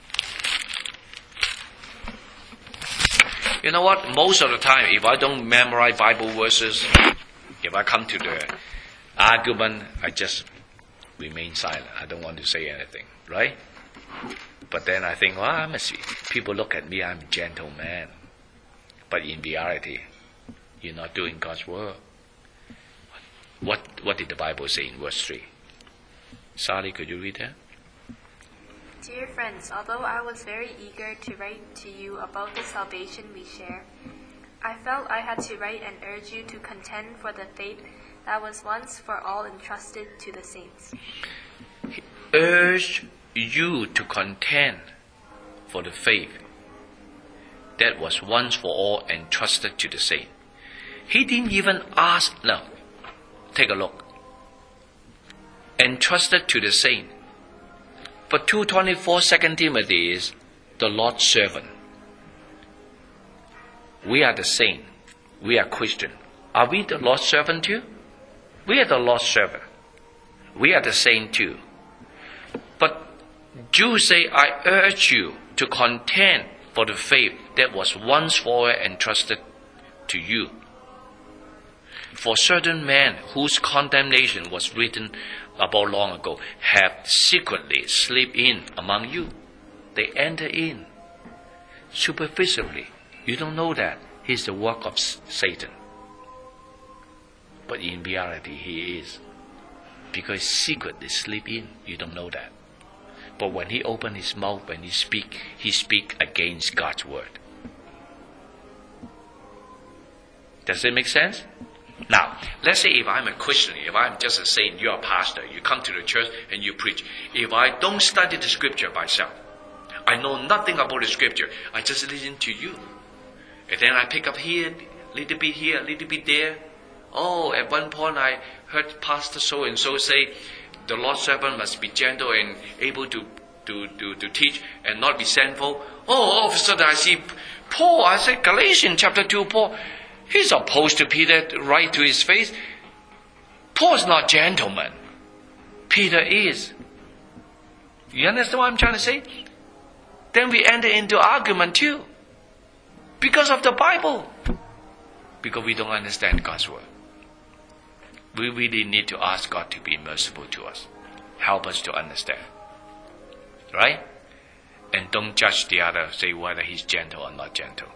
You know what? Most of the time, if I don't memorize Bible verses, if I come to the argument, I just remain silent. I don't want to say anything, right? But then I think, well, I'm a, people look at me, I'm a gentle man. But in reality, you're not doing God's work. What what did the Bible say in verse three? Sally, could you read that? Dear friends, although I was very eager to write to you about the salvation we share, I felt I had to write and urge you to contend for the faith that was once for all entrusted to the saints. He urged you to contend for the faith that was once for all entrusted to the saints. He didn't even ask, no, take a look. Entrusted to the saint. For two twenty-four, Second Timothy is the Lord's servant. We are the saint. We are Christian. Are we the Lord's servant too? We are the Lord's servant. We are the saint too. But Jews say, I urge you to contend for the faith that was once for all entrusted to you. For certain men whose condemnation was written about long ago have secretly slipped in among you. They enter in superficially. You don't know that. He's the work of Satan. But in reality, he is. Because secretly slip in, you don't know that. But when he open his mouth, when he speak, he speak against God's word. Does it make sense? Now, let's say if I'm a Christian, if I'm just a saint, you're a pastor, you come to the church and you preach. If I don't study the scripture myself, I know nothing about the scripture, I just listen to you. And then I pick up here, a little bit here, a little bit there. Oh, at one point I heard Pastor so-and-so say, the Lord's servant must be gentle and able to, to, to, to teach and not resentful. Oh, all of a sudden I see Paul, I said Galatians chapter two, Paul, he's opposed to Peter right to his face. Paul's not gentleman. Peter is. You understand what I'm trying to say? Then we enter into argument too. Because of the Bible. Because we don't understand God's word. we really need to ask God to be merciful to us. Help us to understand. Right? And don't judge the other, say whether he's gentle or not gentle.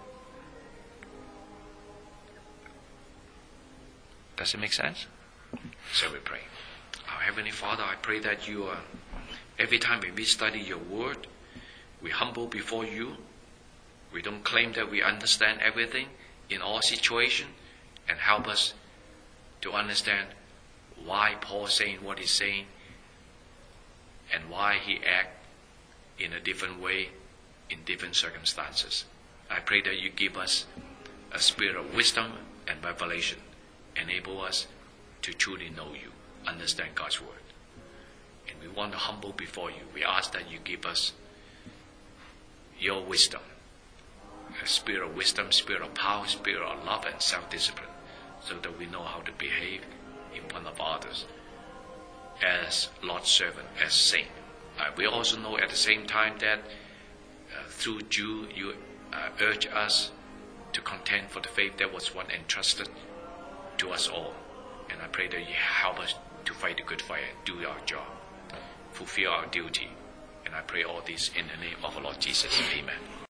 Does it make sense? So we pray. Our Heavenly Father, I pray that you are, every time we study your word, we humble before you. We don't claim that we understand everything in all situations, and help us to understand why Paul is saying what he's saying and why he acts in a different way in different circumstances. I pray that you give us a spirit of wisdom and revelation. Enable us to truly know you, understand God's word. And we want to humble before you. We ask that you give us your wisdom, a spirit of wisdom, spirit of power, spirit of love and self-discipline, so that we know how to behave in front of others as Lord's servant, as saint. Uh, we also know at the same time that uh, through you, you uh, urge us to contend for the faith that was once entrusted to us all. And I pray that you help us to fight the good fight and do our job, fulfill our duty. And I pray all this in the name of our Lord Jesus. Amen.